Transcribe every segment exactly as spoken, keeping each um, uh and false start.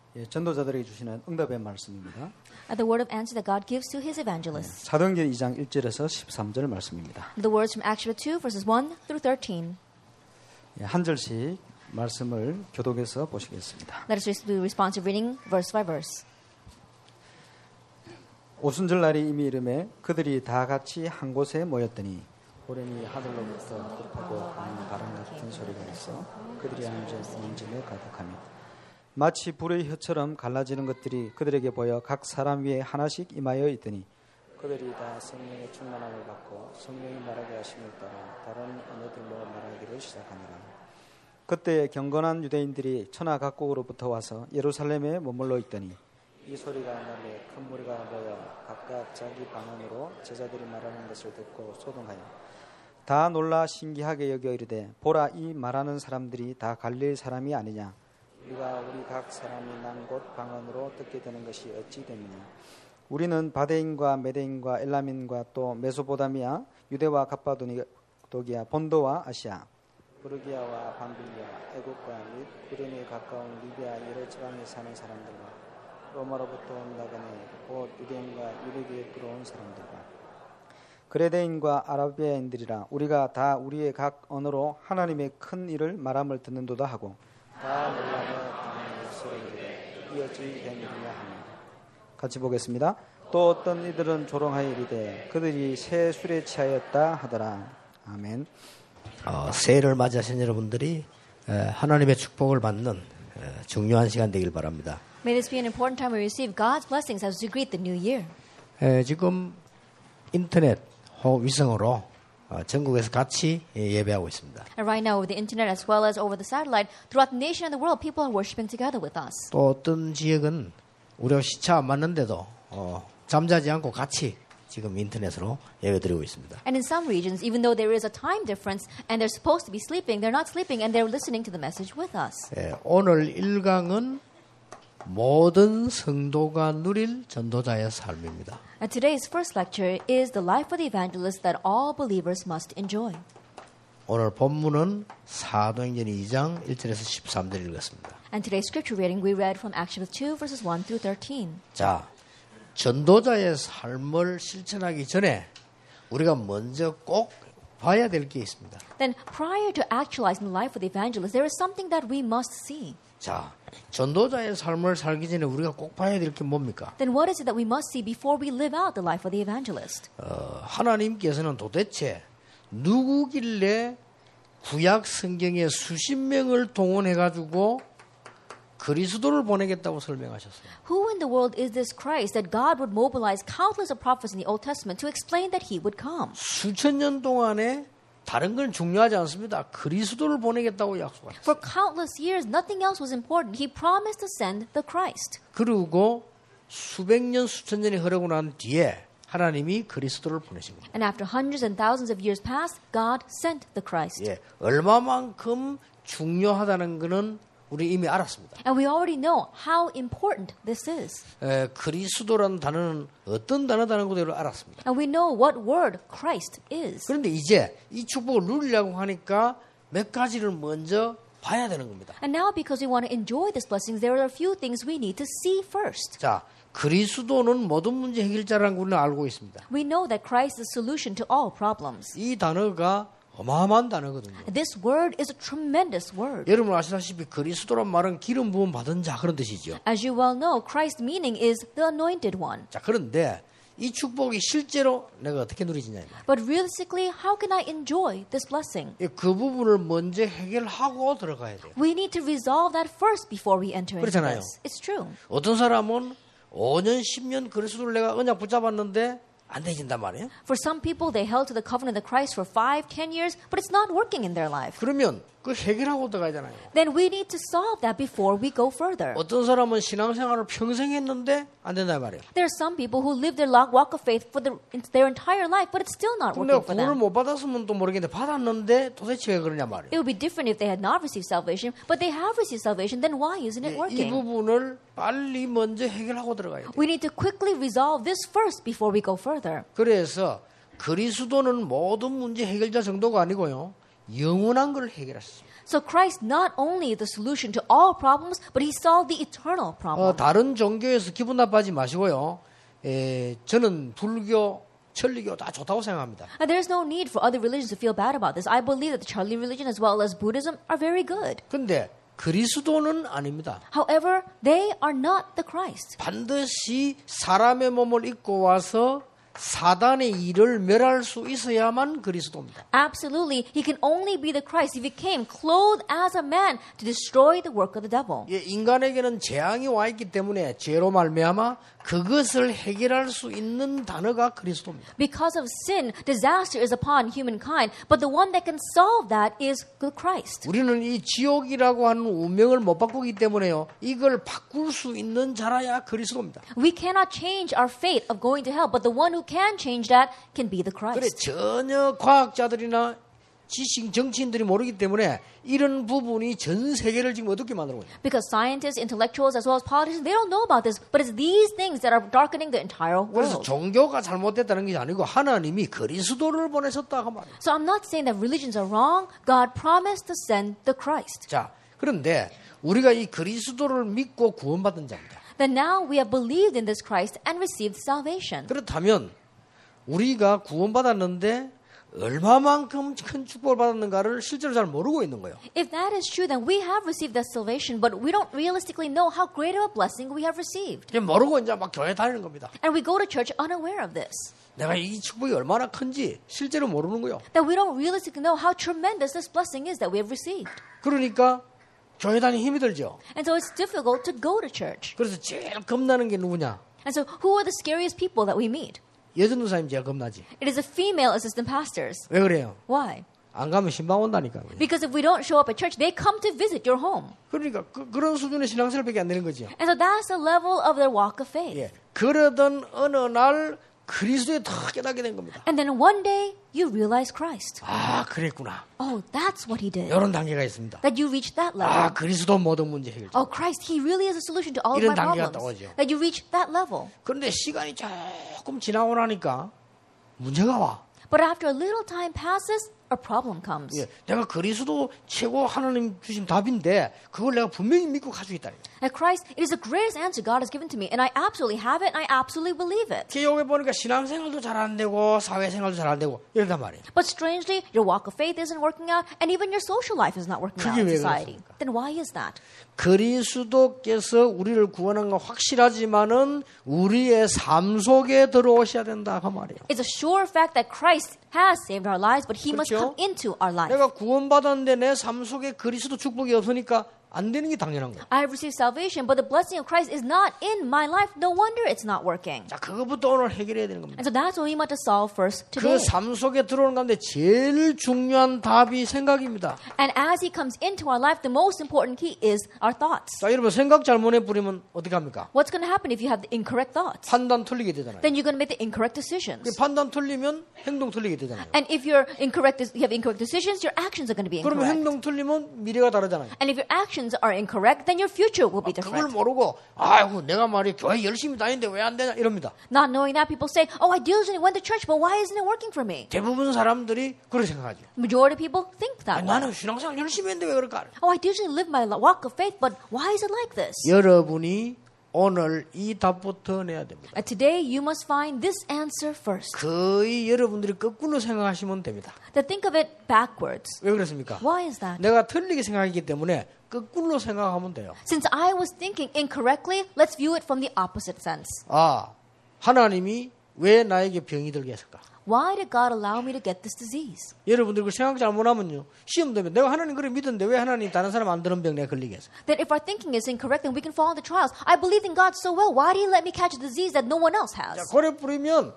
예, 전도자들에게 주시는 응답의 말씀입니다. At the word of answer that God gives to His evangelists. 사도행전 이 장 일 절에서 십삼 절 말씀입니다. The words from Acts two verses one through thirteen. 예, 한 절씩 말씀을 교독해서 보시겠습니다. Let us do responsive reading verse by verse. 오순절 날이 이미 이름에 그들이 다 같이 한 곳에 모였더니 호련히 하늘로부터 급하고 강한 바람 같은 소리가 있어 그들이 앉아 있는 집에 가득하며 마치 불의 혀처럼 갈라지는 것들이 그들에게 보여 각 사람 위에 하나씩 임하여 있더니 그들이 다 성령의 충만함을 받고 성령이 말하게 하심을 따라 다른 언어들로 말하기를 시작하니라. 그때 경건한 유대인들이 천하 각국으로부터 와서 예루살렘에 머물러 있더니 이 소리가 날에 큰 무리가 모여 각각 자기 방언으로 제자들이 말하는 것을 듣고 소동하여 다 놀라 신기하게 여겨 이르되 보라 이 말하는 사람들이 다 갈릴 사람이 아니냐. 우리가 우리 각 사람이 난 곳 방언으로 듣게 되는 것이 어찌 됨이냐. 우리는 바데인과 메데인과 엘라민과 또 메소포타미아 유대와 갑바도기아 본도와 아시아 부르기아와 밤빌리아 애국과 및 구레네에 가까운 리비아 여러 지방에 사는 사람들과 로마로부터 온 나그네 곧 유대인과 유대교에 들어온 사람들과 그레데인과 아라비아인들이라 우리가 다 우리의 각 언어로 하나님의 큰 일을 말함을 듣는도다 하고 다 놀라며 당하는 소리를 이어지 된 일이냐 하며 같이 보겠습니다. 또 어떤 이들은 조롱하여 이르되 그들이 새 술에 취하였다 하더라. 아멘. 어, 새해를 맞이하신 여러분들이 에, 하나님의 축복을 받는 에, 중요한 시간 되길 바랍니다. May this be an important time we receive God's blessings as we greet the new year. 에, 지금 인터넷 혹 위성으로 어, 전국에서 같이 예, 예배하고 있습니다. And right now over the internet as well as over the satellite, throughout the nation and the world, people are worshiping together with us. 또 어떤 지역은 우리가 시차 안 맞는데도 어, 잠자지 않고 같이 지금 인터넷으로 예배드리고 있습니다. And in some regions, even though there is a time difference and they're supposed to be sleeping, they're not sleeping and they're listening to the message with us. 예, 오늘 일 강은 모든 성도가 누릴 전도자의 삶입니다. And today's first lecture is the life of the evangelist that all believers must enjoy. 오늘 본문은 사도행전 이 장 일 절에서 십삼 절 읽었습니다. And today's scripture reading we read from Acts two verses one through thirteen. 자, 전도자의 삶을 실천하기 전에 우리가 먼저 꼭 봐야 될 게 있습니다. Then prior to actualizing the life of the evangelist, there is something that we must see. 자, 전도자의 삶을 살기 전에 우리가 꼭 봐야 될 게 뭡니까? Then what is it that we must see before we live out the life of the evangelist? 어, 하나님께서는 도대체 누구길래 구약 성경에 수십 명을 동원해 가지고 그리스도를 보내겠다고 설명하셨어요. Who in the world is this Christ that God would mobilize countless of prophets in the Old Testament to explain that he would come? 수천 년 동안에 다른 건 중요하지 않습니다. 그리스도를 보내겠다고 약속하셨어요. For countless years, nothing else was important. He promised to send the Christ. 그리고 수백 년, 수천 년이 흐르고 난 뒤에 하나님이 그리스도를 보내신 겁니다. And after hundreds and thousands of years passed, God sent the Christ. 예, 얼마만큼 중요하다는 것은 우리 이미 알았습니다. And we already know how important this is. 에, 그리스도라는 단어는 어떤 단어다는 것을 알았습니다. And we know what word Christ is. 그런데 이제 이 축복을 누리려고 하니까 몇 가지를 먼저 봐야 되는 겁니다. And now because we want to enjoy these blessings, there are a few things we need to see first. 자, 그리스도는 모든 문제 해결자라는 걸 알고 있습니다. We know that Christ is the solution to all problems. 이 단어가 어마어마한 단어거든요. This word is a tremendous word. 여러분 아시다시피 그리스도란 말은 기름 부음 받은 자 그런 뜻이죠. As you well know, Christ's meaning is the anointed one. 자, 그런데 이 축복이 실제로 내가 어떻게 누리지냐. But realistically, how can I enjoy this blessing? 그 부분을 먼저 해결하고 들어가야 돼요. We need to resolve that first before we enter into 그렇잖아요. this. It's true. 어떤 사람은 오 년, 십 년 그리스도를 내가 언약 붙잡았는데 안 되진단 말이에요. For some people, they held to the covenant of Christ for five, ten years, but it's not working in their life. 그러면 그 해결하고 들어가잖아요. Then we need to solve that before we go further. 어떤 사람은 신앙생활을 평생 했는데 안 된단 말이에요. There are some people who live their walk of faith for the, their entire life, but it's still not 근데 working for 구원을 them. 못 받았으면 또 모르겠는데 받았는데 도대체 왜 그러냐 말이에요. It would be different if they had not received salvation, but they have received salvation, then why isn't it 이 working? 부분을 빨리 먼저 해결하고 들어가야 돼요. We need to quickly resolve this first before we go further. 그래서 그리스도는 모든 문제 해결자 정도가 아니고요. 영원한 걸 해결하셨습니다. So Christ not only the solution to all problems, but he solved the eternal problem. 어, 다른 종교에서 기분 나빠하지 마시고요. 에, 저는 불교, 천리교 다 좋다고 생각합니다. And there's no need for other religions to feel bad about this. I believe that the Charlie religion as well as Buddhism are very good. 근데 그리스도는 아닙니다. However, they are not the Christ. 반드시 사람의 몸을 입고 와서 사단의 일을 멸할 수 있어야만 그리스도입니다. Absolutely, he can only be the Christ if he came clothed as a man to destroy the work of the devil. 예, 인간에게는 재앙이 와 있기 때문에 죄로 말미암아 그것을 해결할 수 있는 단어가 그리스도입니다. Because of sin, disaster is upon humankind, but the one that can solve that is the Christ. 우리는 이 지옥이라고 하는 운명을 못 바꾸기 때문에요. 이걸 바꿀 수 있는 자라야 그리스도입니다. We cannot change our fate of going to hell, but the one who can change that can be the 그래 Christ. 전혀 과학자들이나 지식 정치인들이 모르기 때문에 이런 부분이 전 세계를 지금 어둡게 만들고 있어요. Because scientists, intellectuals, as well as politicians, they don't know about this, but it's these things that are darkening the entire 그래서 world. 종교가 잘못됐다는 게 아니고 하나님이 그리스도를 보내셨다고 말이에요. So I'm not saying that religions are wrong. God promised to send the Christ. 자, 그런데 우리가 이 그리스도를 믿고 구원받은 자입니다. Then now we have believed in this Christ and received salvation. 그렇다면 우리가 구원받았는데 얼마만큼 큰 축복을 받았는가를 실제로 잘 모르고 있는 거예요. If that is true, then we have received that salvation, but we don't realistically know how great of a blessing we have received. 그냥 모르고 이제 막 교회 다니는 겁니다. And we go to church unaware of this. 내가 이 축복이 얼마나 큰지 실제로 모르는 거예요. That we don't realistically know how tremendous this blessing is that we have received. 그러니까 교회 다니기 힘이 들죠. And so it's difficult to go to church. 그래서 제일 겁나는 게 누구냐? And so who are the scariest people that we meet? 여전 도사님 제일 겁나지. It is the female assistant pastors. 왜 그래요? Why? 안 가면 신방 온다니까. Because if we don't show up at church, they come to visit your home. 그러니까 그, 그런 수준의 신앙생활밖에 안 되는 거죠. And so that's the level of their walk of faith. 예. 그러던 어느 날 그리스도에 더 깨닫게 된 겁니다. And then one day, you realize Christ. 아, 그랬구나. Oh, that's what he did. 이런 단계가 있습니다. That you reach that level. 아, 그리스도 모든 문제 해결. Oh, Christ, he really is a solution to all of 이런 my 단계가 problems. 떠오르죠. That you reach that level. 그런데 시간이 조금 지나고 나니까 문제가 와. But after a little time passes, a problem comes. 예, 내가 그리스도 최고 하나님 주신 답인데 그걸 내가 분명히 믿고 가지고 있다. That Christ, it is the greatest answer God has given to me, and I absolutely have it, and I absolutely believe it. 교회 보니까 신앙생활도 잘 안 되고 사회생활도 잘 안 되고 이런단 말이에요. But strangely, your walk of faith isn't working out, and even your social life is not working out 그게 in 왜 society. 그렇습니까? Then why is that? 그리스도께서 우리를 구원한 건 확실하지만은 우리의 삶 속에 들어오셔야 된다 그 말이에요. It's a sure fact that Christ has saved our lives, but he must 그렇죠? come into our life. 내가 구원받았는데 내 삶 속에 그리스도 축복이 없으니까 안 되는 게 당연한 거예요. I have received salvation, but the blessing of Christ is not in my life. No wonder it's not working. 자, 그것부터 오늘 해결해야 되는 겁니다. And so that's what we want to solve first 그 today. 삶 속에 들어오는 가운데 제일 중요한 답이 생각입니다. And as he comes into our life, the most important key is our thoughts. 자, 여러분 생각 잘못해 버리면 어떻게 합니까? What's going to happen if you have the incorrect thoughts? 판단 틀리게 되잖아요. Then you're going to make the incorrect decisions. 그 판단 틀리면 행동 틀리게 되잖아요. And if you're incorrect, you have incorrect decisions, your actions are going to be 그러면 incorrect. 행동 틀리면 미래가 다르잖아요. And if your actions are incorrect, then your future will be 그걸 different. 모르고 아이고 내가 말이 교회 열심히 다니는데 왜 안 되냐 이럽니다. Not knowing that, people say, oh, I diligently went to church, but why isn't it working for me? 대부분 사람들이 그렇게 생각하죠. Majority of people think 아니, that way. 나는 신앙생활 열심히 했는데 왜 그럴까? Oh, I diligently live my walk of faith, but why is it like this? 여러분이 오늘 이 답부터 내야 됩니다. And today, you must find this answer first. 거의 여러분들이 거꾸로 생각하시면 됩니다. To think of it backwards. 왜 그렇습니까? Why is that? 내가 틀리게 생각하기 때문에 거꾸로 생각하면 돼요. Since I was thinking incorrectly, let's view it from the opposite sense. 아, 하나님이 왜 나에게 병이 들게 했을까? Why did God allow me to get this disease? 여러분들 그 생각 잘못하면요. 시험 되면 내가 하나님 그래 믿었는데 왜 하나님 다른 사람 안 드는 병 내가 걸리게 했어? That if our thinking is incorrect, then we can fall into trials. I believed in God so well. Why did He let me catch a disease that no one else has? 자, 고래 뿌리면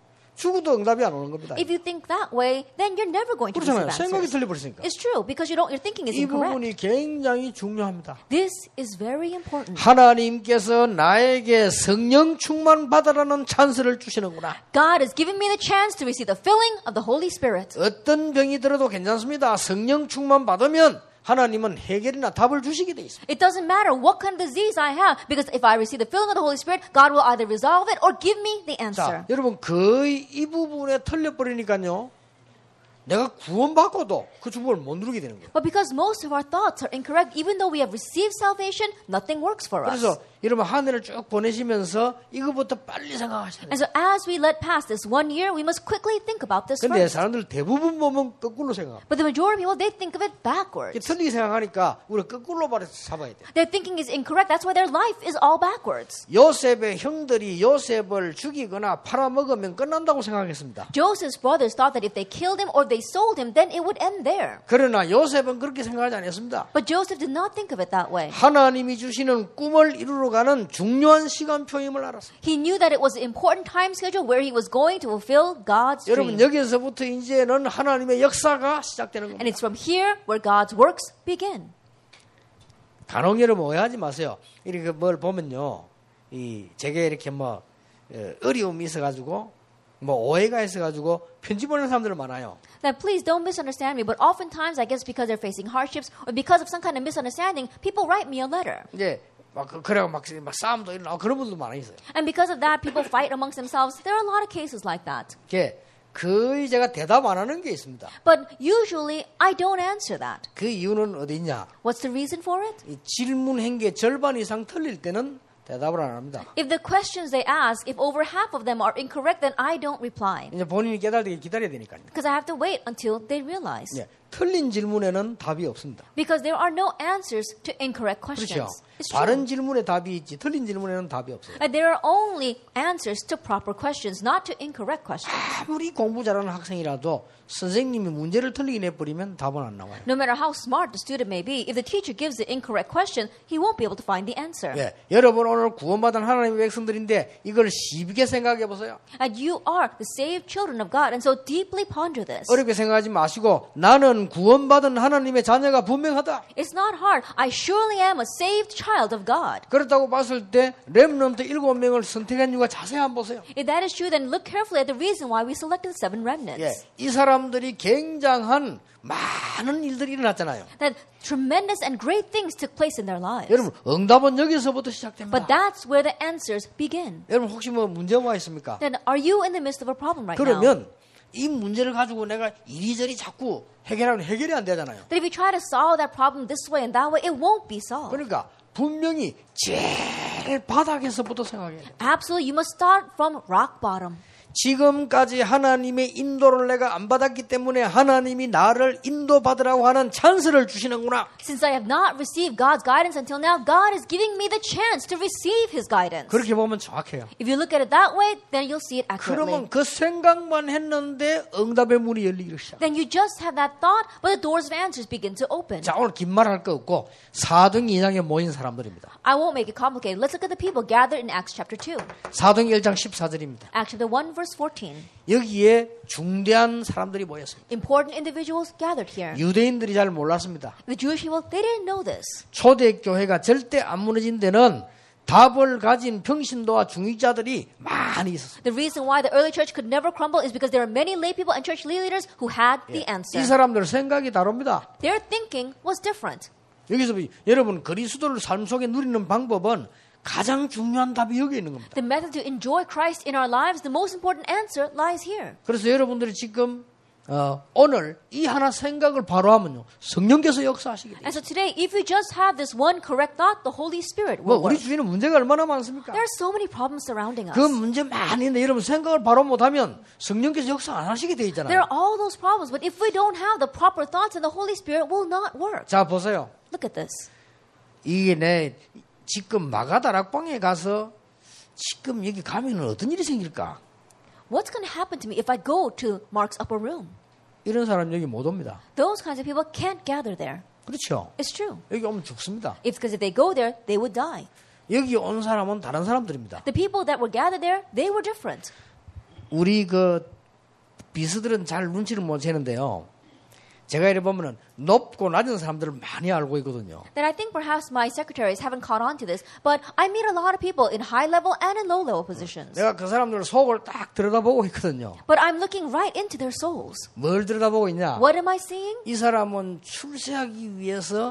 죽어도 응답이 안 오는 겁니다. If you think that way, then you're never going to receive 그렇잖아요. 생각이 answers. 틀려버렸으니까. It's true because you don't. Your thinking is 이 incorrect. 부분이 굉장히 중요합니다. This is very important. 하나님께서 나에게 성령 충만 받으라는 찬스를 주시는구나. God has given me the chance to receive the filling of the Holy Spirit. 어떤 병이 들어도 괜찮습니다. 성령 충만 받으면 하나님은 해결이나 답을 주시게 돼 있습니다. It doesn't matter what kind of disease I have because if I receive the filling of the Holy Spirit, God will either resolve it or give me the answer. 자, 여러분 거의 이 부분에 틀려버리니까요. 내가 구원받고도 그 축복을 못 누리게 되는 거예요. But because most of our thoughts are incorrect, even though we have received salvation, nothing works for us. 그래서 여러분 한 해를 쭉 보내시면서 이거부터 빨리 생각하셔야 돼요. And so as we let pass this one year, we must quickly think about this 근데 first. 사람들 대부분 보면 거꾸로 생각합니다. But the majority of people, they think of it backwards. 틀리게 생각하니까 우리가 거꾸로 말해서 잡아야 돼요. Their thinking is incorrect. That's why their life is all backwards. 요셉의 형들이 요셉을 죽이거나 팔아먹으면 끝난다고 생각했습니다. Joseph's brothers thought that if they killed him or they sold him, then it would end there. 그러나 요셉은 그렇게 생각하지 않았습니다. But Joseph did not think of it that way. 하나님이 주시는 꿈을 이루러 가는 중요한 시간표임을 알았습니다. He knew that it was an important time schedule where he was going to fulfill God's 여러분 dream. 여기서부터 이제는 하나님의 역사가 시작되는 And 겁니다. it's from here where God's works begin. 간혹 여러분 오해하지 마세요. 이렇게 뭘 보면요, 이 제게 이렇게 뭐 어, 어려움이 있어가지고 뭐 오해가 있어가지고 편지 보내는 사람들 많아요. Now, please don't misunderstand me, but oftentimes, I guess because they're facing hardships or because of some kind of misunderstanding, people write me a letter. 이제 막 그- 그래고 막, 막 싸움도 일어나고 그런 분들도 많아 있어요. And because of that, people fight amongst themselves. There are a lot of cases like that. 이게 거의 제가 대답 안 하는 게 있습니다. But usually, I don't answer that. 그 이유는 어디 있냐? What's the reason for it? 이 질문 행계 절반 이상 틀릴 때는 대답을 안 합니다. If the questions they ask, if over half of them are incorrect, then I don't reply. 이제 본인이 깨달기 기다려야 되니까요. Because I have to wait until they realize. 예, 틀린 질문에는 답이 없습니다. Because there are no answers to incorrect 그렇죠. questions. It's 바른 true. 질문에 답이 있지 틀린 질문에는 답이 없어요. And there are only answers to proper questions, not to incorrect questions. 아무리 공부 잘하는 학생이라도 선생님이 문제를 틀리게 내버리면 답은 안 나와요. No matter how smart the student may be, if the teacher gives the incorrect question, he won't be able to find the answer. 예, 여러분 오늘 구원받은 하나님의 백성들인데 이걸 쉽게 생각해 보세요. And you are the saved children of God, and so deeply ponder this. 어렵게 생각하지 마시고 나는 구원받은 하나님의 자녀가 분명하다. It's not hard. I surely am a saved child of God. 그렇다고 봤을 때 렘넌트 일곱 명을 선택한 이유가 자세히 한번 보세요. If that is true, then look carefully at the reason why we selected the seven remnants. 예, 이 사람들이 굉장한 많은 일들이 일어났잖아요. That tremendous and great things took place in their lives. 여러분 응답은 여기서부터 시작됩니다. But that's where the answers begin. 여러분 혹시 뭐 문제가 와 있습니까? Then are you in the midst of a problem right now? 그러면 이 문제를 가지고 내가 이리저리 자꾸 해결하면 해결이 안 되잖아요. That if you try to solve that problem this way and that way, it won't be solved. 그러니까 분명히 제일 바닥에서부터 생각해야 돼요. Absolutely, you must start from rock bottom. 지금까지 하나님의 인도를 내가 안 받았기 때문에 하나님이 나를 인도받으라고 하는 찬스를 주시는구나. Since I have not received God's guidance until now, God is giving me the chance to receive His guidance. 그렇게 보면 정확해요. If you look at it that way, then you'll see it accurately. 그러면 그 생각만 했는데 응답의 문이 열리기 시작. Then you just have that thought, but the doors of answers begin to open. 자, 오늘 긴 말 할 거 없고 사도행 이 장에 모인 사람들입니다. I won't make it complicated. Let's look at the people gathered in Acts chapter two. 사도행 일 장 십사 절입니다. Acts chapter one, verse fourteen. 여기에 중대한 사람들이 모였습니다. Important individuals gathered here. 유대인들이 잘 몰랐습니다. The Jewish people, they didn't know this. 초대교회가 절대 안 무너진 데는 답을 가진 평신도와 중직자들이 많이 있었습니다. The reason why the early church could never crumble is because there are many lay people and church leaders who had the answer. 이 사람들 생각이 다릅니다. Their thinking was different. 여기서 여러분 그리스도를 삶 속에 누리는 방법은 가장 중요한 답이 여기 있는 겁니다. The method to enjoy Christ in our lives, the most important answer lies here. 그래서 여러분들이 지금 어, 오늘 이 하나 생각을 바로 하면요 성령께서 역사하시게 돼요. And so today, if we just have this one correct thought, the Holy Spirit 뭐 will 우리 work. 주위에는 문제가 얼마나 많습니까? There are so many problems surrounding us. 그 문제 많이 있는데 여러분 생각을 바로 못하면 성령께서 역사 안 하시게 돼 있잖아요. There are all those problems, but if we don't have the proper thoughts, then the Holy Spirit will not work. 자 보세요. Look at this. 이게 내 지금 마가다락방에 가서 지금 여기 가면은 어떤 일이 생길까? What's going to happen to me if I go to Mark's upper room? 이런 사람 여기 못 옵니다. Those kinds of people can't gather there. 그렇죠. It's true. 여기 오면 죽습니다. It's because if they go there, they would die. 여기 온 사람은 다른 사람들입니다. The people that were gathered there, they were different. 우리 그 비서들은 잘 눈치를 못 채는데요. 제가 이래 보면은 높고 낮은 사람들을 많이 알고 있거든요. That I think perhaps my secretaries haven't caught on to this, but I meet a lot of people in high level and in low level positions. 내가 그 사람들 속을 딱 들여다보고 있거든요. But I'm looking right into their souls. 뭘 들여다보고 있냐? What am I seeing? 이 사람은 출세하기 위해서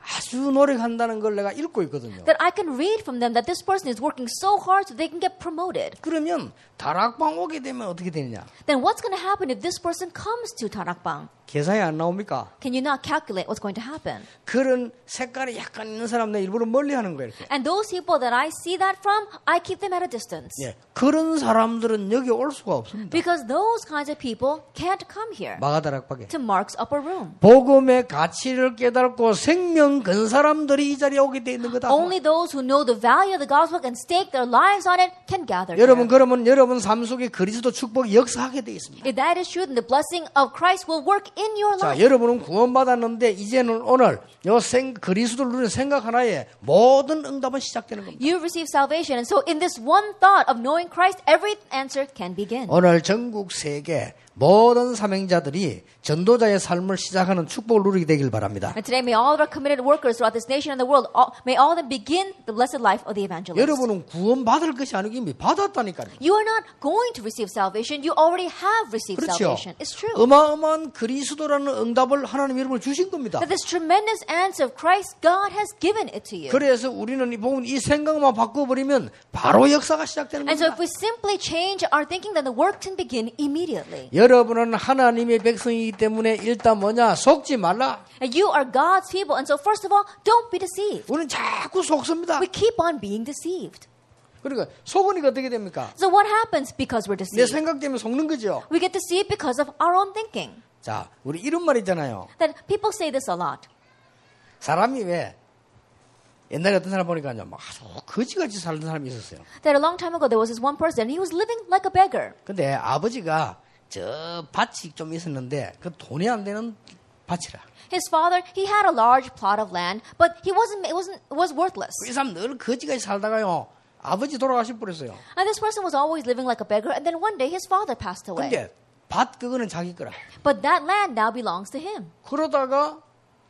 아주 노력한다는 걸 내가 읽고 있거든요. That I can read from them that this person is working so hard so they can get promoted. 그러면 다락방 오게 되면 어떻게 되느냐? Then what's going to happen if this person comes to 다락방? 계산이 안 나옵니까? Can you not calculate what's going to happen? 그런 색깔이 약간 있는 사람 내 일부러 멀리 하는 거예요. 이렇게. And those people that I see that from, I keep them at a distance. 예, 그런 사람들은 여기 올 수가 없습니다. Because those kinds of people can't come here 마가다락방에. to Mark's upper room. 복음의 가치를 깨닫고 생명 건 사람들이 이 자리에 오게 돼 있는 거다. Only those who know the value of the gospel and stake their lives on it can gather 여러분 here. 그러면 여러분 삶 속에 그리스도 축복이 역사하게 돼 있습니다. If that is true, then the blessing of Christ will work in your 자, life. 여러분은 구원받았는데 이제는 오늘 요 생, 그리스도를 누리는 생각 하나에 모든 응답은 시작되는 겁니다. You've received salvation, and so in this one thought of knowing Christ, every answer can begin. 오늘 전국 세계 모든 사명자들이 전도자의 삶을 시작하는 축복을 누리게 되길 바랍니다. And today, may all of our committed workers throughout this nation and the world, all, may all of them begin the blessed life of the evangelist. 여러분은 구원받을 것이 아니고 이미 받았다니까요. You are not going to receive salvation. You already have received 그렇죠. salvation. It's true. 어마어마한 그리스도라는 응답을 하나님 여러분을 주신 겁니다. That this tremendous answer of Christ, God has given it to you. 그래서 우리는 이 복음 이 생각만 바꿔버리면 바로 역사가 시작되는 And so 겁니다. if we simply change our thinking, then the work can begin immediately. 여러분은 하나님의 백성이기 때문에 일단 뭐냐 속지 말라. And you are God's people, and so first of all, don't be deceived. 우리는 자꾸 속습니다. We keep on being deceived. 그러니까 속으니까 어떻게 됩니까? So what happens because we're 내 deceived? 생각 때문에 속는 거죠. We get deceived because of our own thinking. 자, 우리 이런 말 있잖아요. That people say this a lot. 사람이 왜 옛날에 어떤 사람 보니까요, 막 아주 거지같이 살던 사람이 있었어요. That a long time ago there was this one person, he was living like a beggar. 근데 아버지가 저 밭이 좀 있었는데 그 돈이 안 되는 밭이라. His father, he had a large plot of land, but he wasn't, it wasn't, it was worthless. 이 사람 늘 거지같이 살다가요, 아버지 돌아가실 뻔했어요. And this person was always living like a beggar, and then one day his father passed away. 근데 밭 그거는 자기 거라. But that land now belongs to him. 그러다가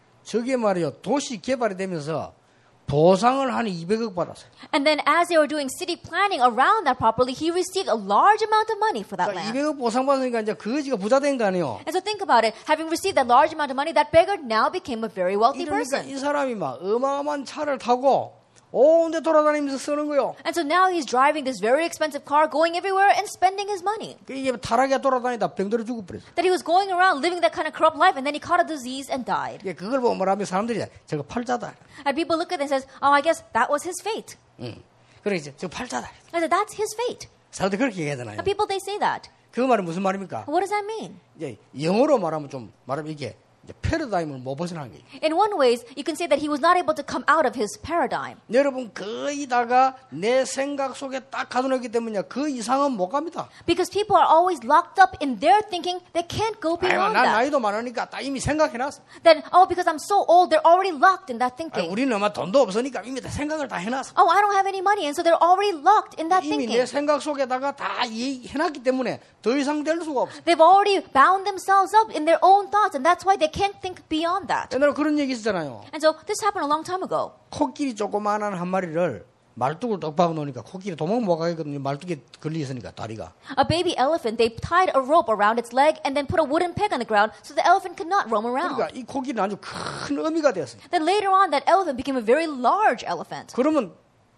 저게 말이요, 도시 개발이 되면서 보상을 한 이백억 받았어요. And then as they were doing city planning around that property, he received a large amount of money for that 그러니까 land. 이백억 보상 받으니까 이제 그 거지가 부자 된 거 아니에요. And so think about it. Having received that large amount of money, that beggar now became a very wealthy 이러니까 person. 이 사람이 막 어마어마한 차를 타고 온 데 돌아다니면서 쓰는 거요. And so now he's driving this very expensive car, going everywhere and spending his money. 이게 타락에 돌아다니다 병들어 죽을 뻔했어. That he was going around living that kind of corrupt life, and then he caught a disease and died. 이게 그걸 보고 뭐라면 사람들이 저거 팔자다. And people look at it and says, "Oh, I guess that was his fate." 응. 그래 이제 저 팔자다. I said, "That's his fate." 사람들이 그렇게 얘기하잖아요. And people they say that. 그 말은 무슨 말입니까? What does that mean? 이제 영어로 말하면 좀 말하면 이게 이제 패러다임을 못 벗어난 거예요. In one ways, you can say that he was not able to come out of his paradigm. 여러분 거의 다가 내 생각 속에 딱 가둬놓기 때문에 그 이상은 못 갑니다. Because people are always locked up in their thinking, they can't go 아유, beyond 난 that. 나이도 많으니까 딱 이미 생각해놨어. That, oh, because I'm so old, they're already locked in that 아유, thinking. 우리는 아마 돈도 없으니까 이미 다 생각을 다 해놨어. Oh, I don't have any money, and so they're already locked in that 이미 내 thinking. 생각 속에다가 다 해놨기 때문에 더 이상 될 수가 없어. They've already bound themselves up in their own thoughts, and that's why they can't think beyond that. 옛날에 그런 얘기 있었잖아요. And so this happened a long time ago. 코끼리 조그마한 한 마리를 말뚝을 떡 박아 놓으니까 코끼리 도망 못 가겠거든요. 말뚝에 걸려 있으니까 다리가. A baby elephant, they tied a rope around its leg and then put a wooden peg on the ground so the elephant could not roam around. 그러니까 이 코끼리는 아주 큰 어미가 되었어요. Then later on, that elephant became a very large elephant. 그러면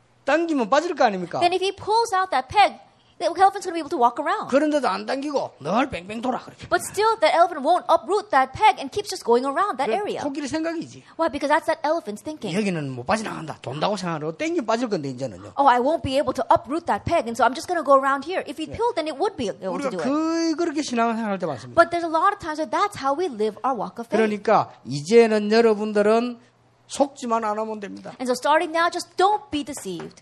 당기면 빠질 거 아닙니까? Then if he pulls out that peg, the elephant's going to be able to walk around. 그런데도 안 당기고 늘 뺑뺑 돌아 그렇게. But still, that elephant won't uproot that peg and keeps just going around that area. 코끼리 생각이지. Why? Because that's that elephant's thinking. 여기는 못 빠져나간다. 돈다고 생각하고 땡기면 빠질 건데 이제는요. Oh, I won't be able to uproot that peg, and so I'm just going to go around here. If he pulled, then it would be able to 우리가 do it. 거의 그렇게 신앙생활할 때 많습니다. But there's a lot of times where that's how we live our walk of faith. 그러니까 이제는 여러분들은 속지만 안 하면 됩니다. And so starting now, just don't be deceived.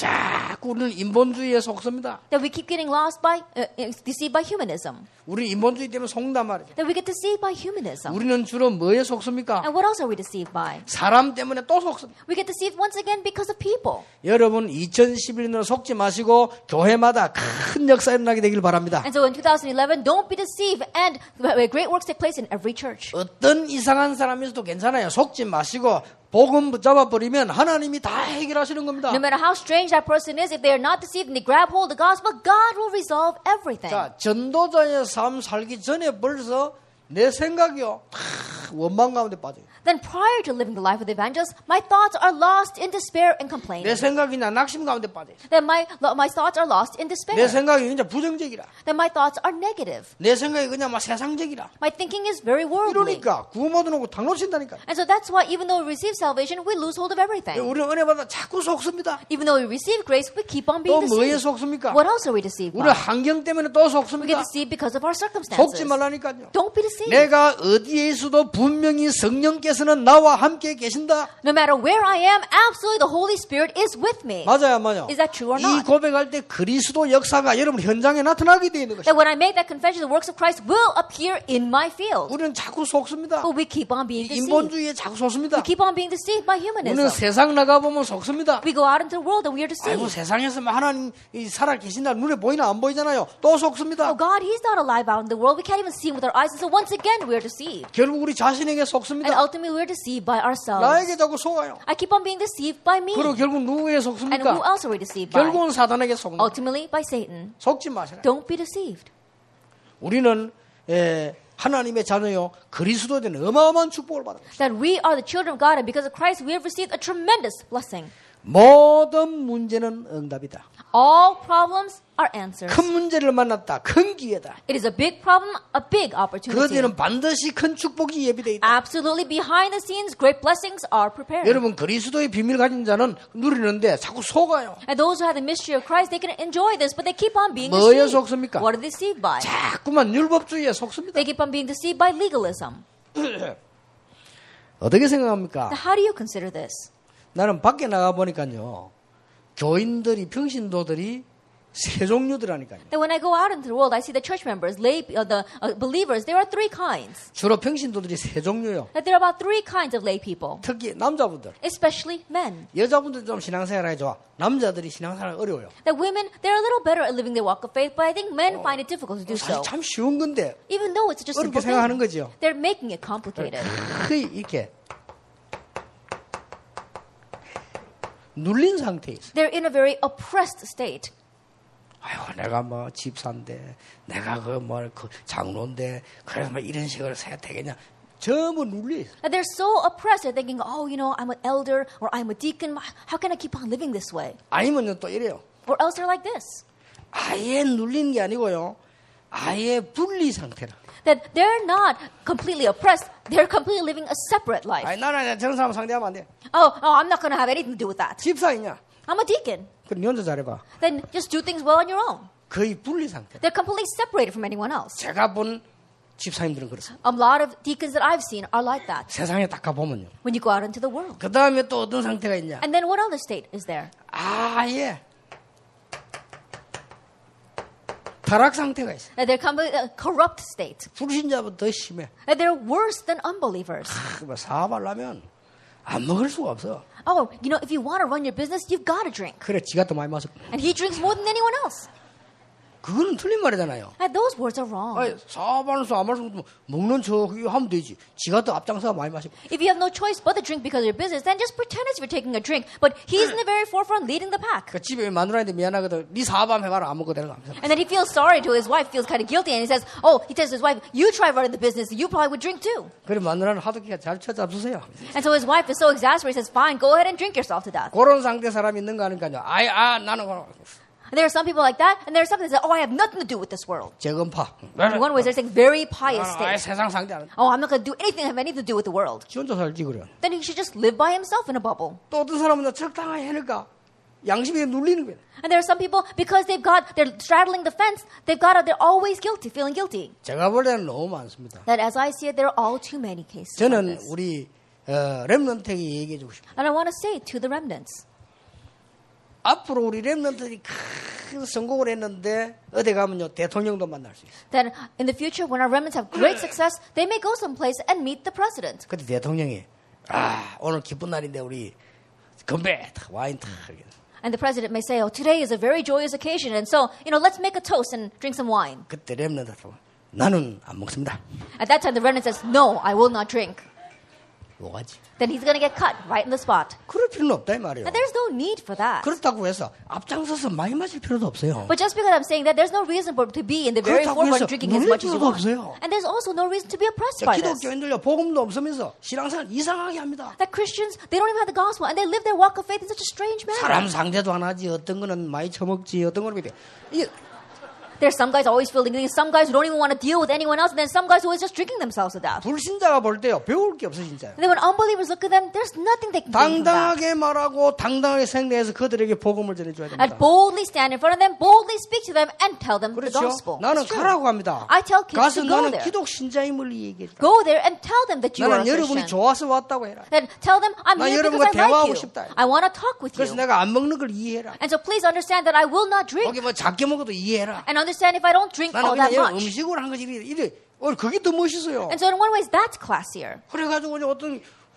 자꾸 우리는 인본주의에 속습니다. That we keep getting lost by, uh, deceived by humanism. 우리 인본주의 때문에 속는단 말이죠. That we get deceived by humanism. 우리는 주로 뭐에 속습니까? And what else are we deceived by? 사람 때문에 또 속습니다. We get deceived once again because of people. 여러분 이천십일 년으로 속지 마시고 교회마다 큰 역사 일어나게 되길 바랍니다. And so in twenty eleven, don't be deceived, and great works take place in every church. 어떤 이상한 사람이 있어도 괜찮아요. 속지 마시고 복음 붙잡아 버리면 하나님이 다 해결하시는 겁니다. No matter how strange that person is, if they are not deceived and they grab hold of the gospel, God will resolve everything. 자, 전도자의 삶 살기 전에 벌써 내 생각이요 다 원망 가운데 빠져요. then prior to living the life of the evangelist, my thoughts are lost in despair and complaining. 내 생각이 그냥 낙심 가운데 빠져 있어. Then my, my thoughts are lost in despair. 내 생각이 그냥 부정적이라. Then my thoughts are negative. 내 생각이 그냥 막 세상적이라. My thinking is very worldly. 이러니까 구원받아 놓고 당 놓친다니까. And so that's why even though we receive salvation, we lose hold of everything. 우리는 은혜 받아 자꾸 속습니다. Even though we receive grace, we keep on 또 being 뭐에 deceived. 속습니까? What else are we deceived 우리 by? 환경 때문에 또 We get 속습니다. deceived because of our circumstances. 속지 말라니까요. Don't be deceived. 내가 어디에 있어도 분명히 성령께서는 나와 함께 계신다. No matter where I am, absolutely the Holy Spirit is with me. 맞아요, 맞아요. Is that true or 이 not? 고백할 때 그리스도 역사가 여러분 현장에 나타나게 되어 있는 것이죠. That when I make that confession, the works of Christ will appear in my field. 우리는 자꾸 속습니다. But we keep on being deceived. 인본주의에 자꾸 속습니다. We keep on being deceived by 우리는 humanism. 세상 나가보면 속습니다. We go out into the world and we are 아이고 deceived. 세상에서 하나님 살아 계신다 눈에 보이나 안 보이잖아요. 또 속습니다. Oh God, He's not alive out in the world. We can't even see Him with our eyes. And so once again, we are deceived. 결국 우리 자신에게 And 속습니다. ultimately, we are deceived by ourselves. 나에게 자꾸 속아요. I keep on being deceived by me. 그리고 결국 누구에게 And who 속습니까? else are we deceived by? 결국은 사단에게 속는. Ultimately, by Satan. 속지 마시라. Don't be deceived. 우리는 에, 하나님의 자녀요 그리스도에 대한 어마어마한 축복을 받은 것입니다. That we are the children of God, and because of Christ, we have received a tremendous blessing. 모든 문제는 응답이다. All problems are answers. 큰 문제를 만났다. 큰 기회다. It is a big problem, a big 그 opportunity. 뒤에는 반드시 큰 축복이 예비되어 있다. Absolutely, behind the scenes, great blessings are prepared. 여러분 그리스도의 비밀 가진 자는 누리는데 자꾸 속아요. And those who have the mystery of Christ, they can enjoy this, but they keep on being 뭐에 deceived. 속습니까? What are they deceived by? 자꾸만 율법주의에 속습니다. They keep on being deceived by legalism. 어떻게 생각합니까? Now, how do you consider this? 나는 밖에 나가 보니까요. 교인들이 평신도들이 세 종류더라니까요. That when I go out into the world, I see the church members, lay, uh, the uh, believers, there are three kinds. 주로 평신도들이 세 종류요. That there are about three kinds of lay people, 특히 남자분들. especially men. 여자분들 좀 신앙생활이 좋아. 남자들이 신앙생활 어려워요. That women, they're a little better at living their walk of faith, but I think men find it difficult to do 사실 so. 참 쉬운 건데 Even though it's just a 어렵게 simple 생각하는 thing, 거죠. they're making it complicated. 거의 이렇게 눌린 상태에 있어. They're in a very oppressed state. 아이고 내가 뭐 집사인데 내가 그 뭐 그 장로인데 그래서 뭐 이런 식으로 해야 되겠냐. 전부 눌려 있어. That they're so oppressed, they're thinking, oh, you know, I'm an elder or I'm a deacon. How can I keep on living this way? 아니면 또 이래요. Or else they're like this. 아예 눌린 게 아니고요. 아예 분리 상태라. That they're not completely oppressed. They're completely living a separate life. 아니 나는 저런 사람 상대하면 안 돼. Oh, oh, I'm not going to have anything to do with that. 집사이냐? I'm a deacon. 그럼 니 혼자 잘해봐. Then just do things well on your own. 거의 분리 상태. They're completely separated from anyone else. 제가 본 집사님들은 그렇습니다. A lot of deacons that I've seen are like that. 세상에 딱 가보면요. When you go out into the world. 그 다음에 또 어떤 상태가 있냐? And then what other state is there? 아예 타락 상태가 있어. That they're completely a corrupt state. 불신자보다 더 심해. That they're worse than unbelievers. 뭐 사업하려면 안 먹을 수가 없어. Oh, you know, if you want to run your business, you've got to drink. 그래, 지가 더 많이 마셔. And he drinks more than anyone else. 그거는 틀린 말이잖아요. And those words are wrong. 아니, 사업하면서 안 마시고 먹는 척 하면 되지. 지가 더 앞장서 많이 마시고. If you have no choice but to drink because of your business, then just pretend as if you're taking a drink. But he's in the very forefront leading the pack. 그 집에 마누라한테 미안하거든. 네 사업하면 해봐라. 안 먹고 내가 하면서. And then he feels sorry to his wife, feels kind of guilty, and he says, oh, he tells his wife, you try running the business, you probably would drink too. 그래 마누라는 하도기가 잘 쳐잡수세요. And so his wife is so exasperated, says, fine, go ahead and drink yourself to death. 그런 상태 사람이 있는가 하니까요. 아이, 아, 나는 그런 And there are some people like that, and there are some that say, oh, I have nothing to do with this world. 재건파. In one way, they're saying very pious 아예 state. 세상 상대 안. Oh, I'm not going to do anything that have anything to do with the world. 지 혼자 살지 그래. Then he should just live by himself in a bubble. 또 어떤 사람은 적당히 해니까 양심이 눌리는 거예요. And there are some people, because they've got, they're straddling the fence, they've got, they're always guilty, feeling guilty. 제가 볼 때는 너무 많습니다. That as I see it, there are all too many cases like 저는 this. 우리 어, 렘넌트에게 얘기해 주고 싶어요. And I want to say to the remnants, 앞으로 우리 렘넌트들이 큰 성공을 했는데 어디 가면요 대통령도 만날 수 있어요. that in the future, when our remnants have great success, they may go someplace and meet the president. 그때 대통령이 아 오늘 기쁜 날인데 우리 건배 와인 탁. And the president may say, oh, today is a very joyous occasion, and so, you know, let's make a toast and drink some wine. 그때 렘넌트가 나는 안 먹습니다. At that time, the remnant says, no, I will not drink. 요가지. then he's going to get cut right in the spot. 그럴 필요는 없다 이 말이에요. And there's no need for that. 그렇다고 해서 앞장서서 많이 마실 필요도 없어요. But just because I'm saying that, there's no reason for to be in the very 그렇다고 forefront 해서 drinking as 놀릴 much as you 필요도 want. 없어요. And there's also no reason to be oppressed by this. 기독교인들요 복음도 없으면서 신앙생활 이상하게 합니다. That Christians, they don't even have the gospel, and they live their walk of faith in such a strange 사람 manner. 상대도 안 하지. 어떤 거는 많이 처먹지. 어떤 거는 이게 이게 There's some guys always feeling things, some guys who don't even want to deal with anyone else, and then some guys who are just drinking themselves to death. 불신자가 볼 때요 배울 게 없어 진짜요. And then when unbelievers look at them, there's nothing they can gain from that. 당당하게 말하고 당당하게 생내해서 그들에게 복음을 전해줘야 됩니다. And boldly stand in front of them, boldly speak to them, and tell them the 그렇죠? gospel. 나는 It's true. 가라고 합니다. I tell kids 가서 to go 나는 there. 기독 신자임을 얘기해. Go there and tell them that you are a 나는 여러분이 Christian. 좋아서 왔다고 해라. Then tell them, I'm 나 here 여러분과 because I 대화하고 like you. 싶다. I want to talk with 그래서 you. 내가 안 먹는 걸 이해해라. And so please understand that I will not drink. 거기 뭐 작게 먹어도 이해해라. And understand if I don't drink 나는 all that 그냥 much. 음식으로 한 거지. 이래, 이래. 어, 그게 더 멋있어요. And so in one way, that's classier. 그래가지고 이제 어떤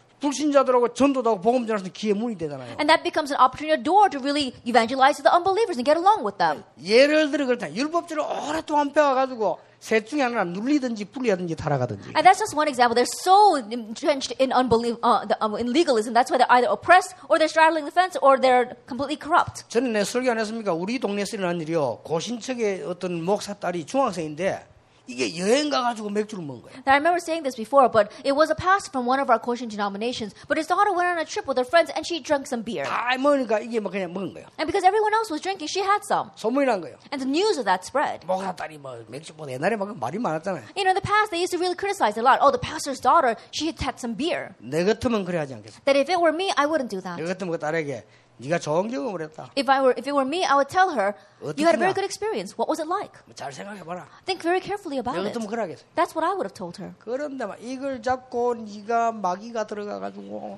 불신자들하고 전도도 하고 복음 전하는 기회 문이 되잖아요. And that becomes an opportunity, a door to really evangelize to the unbelievers and get along with them. 예를 들어 그렇다. 율법주의를 오랫동안 배워가지고 셋 중에 하나 눌리든지 불리하든지 타락하든지. And that's just one example. They're so entrenched in unbelief, uh, the, um, in legalism. That's why they're either oppressed, or they're straddling the fence, or they're completely corrupt. 저는 내 설교 안 했습니까? 우리 동네에서 일어난 일이요. 고신척의 어떤 목사 딸이 중학생인데 이게 여행 가가지고 맥주를 먹은 거예요. Now, I remember saying this before, but it was a pastor from one of our Caucasian denominations. But his daughter went on a trip with her friends, and she drank some beer. 다 먹으니까 이게 막 그냥 먹은 거예요. And because everyone else was drinking, she had some. 소문이 난 거예요. And the news of that spread. 목사 딸이 뭐 맥주보다 옛날에 막 말이 많았잖아요. You know, in the past, they used to really criticize a lot. Oh, the pastor's daughter, she had had some beer. 내 같으면 그래 하지 않겠어. That if it were me, I wouldn't do that. 내 같으면 그 딸에게 네가 좋은 경험을 했다. If I were, if it were me, I would tell her, you had a very 어떻구나. good experience. What was it like? 잘 생각해봐라. Think very carefully about 내 it. 같으면 그래 하겠어. That's what I would have told her. 그런데 막 이걸 잡고 네가 마귀가 들어가가지고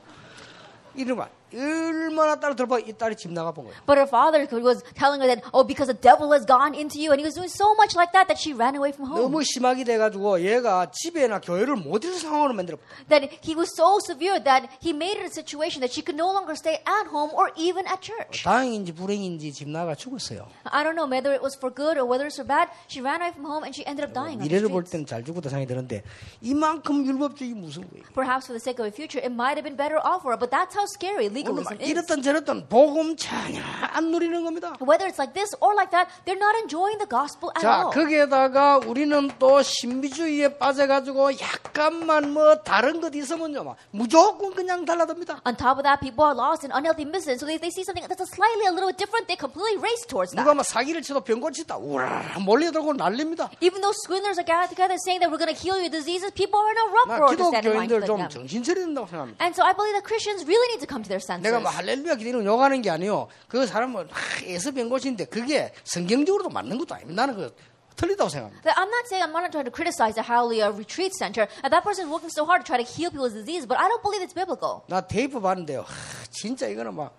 이러면 얼마나 딸을 들어봐 이 딸이 집 나가 본 거예요. But her father was telling her that, oh, because the devil has gone into you, and he was doing so much like that that she ran away from home. 너무 심하게 돼가지고 얘가 집에나 교회를 못 있을 상황으로 만들어. That he was so severe that he made it a situation that she could no longer stay at home or even at church. 다행인지 불행인지 집 나가 죽었어요. I don't know whether it was for good or whether it's for bad. She ran away from home and she ended up dying on the 미래를 볼 streets. 때는 잘 죽었다 생각이 드는데 이만큼 율법주의 무슨 거예요? Perhaps for the sake of the future, it might have been better off for her, but that's how scary 오늘 막 legalism is. 이랬던 저랬던 복음 전혀 안 누리는 겁니다. Whether it's like this or like that, they're not enjoying the gospel at 자, all. 거기에다가 우리는 또 신비주의에 빠져가지고 약간만 뭐 다른 것 있으면요, 막 무조건 그냥 달라듭니다. On top of that, people are lost in unhealthy business, so if they see something that's a slightly a little bit different, they completely race towards that. 누가 막 사기를 쳐도 병고 치다 우라 몰려들고 난립니다. Even though swindlers are gathered together saying that we're going to heal your diseases, people are in a 나 uproar to stand in line to 기독교인들 lick 좀 them. 정신 차려야 된다고 생각합니다. And so I believe that Christians really need to come to their senses. 내가 뭐 할렐루야 기도는 욕하는 게 아니요. 그 사람은 애서 병고치인데 그게 성경적으로도 맞는 것도 아닙니다. 나는 그 틀리다고 생각합니다. That I'm not saying, I'm not trying to criticize the Hallelujah Retreat Center. And that person is working so hard to try to heal people's disease, but I don't believe it's biblical. 나 테이프 봤는데요. 하, 진짜 이거는 막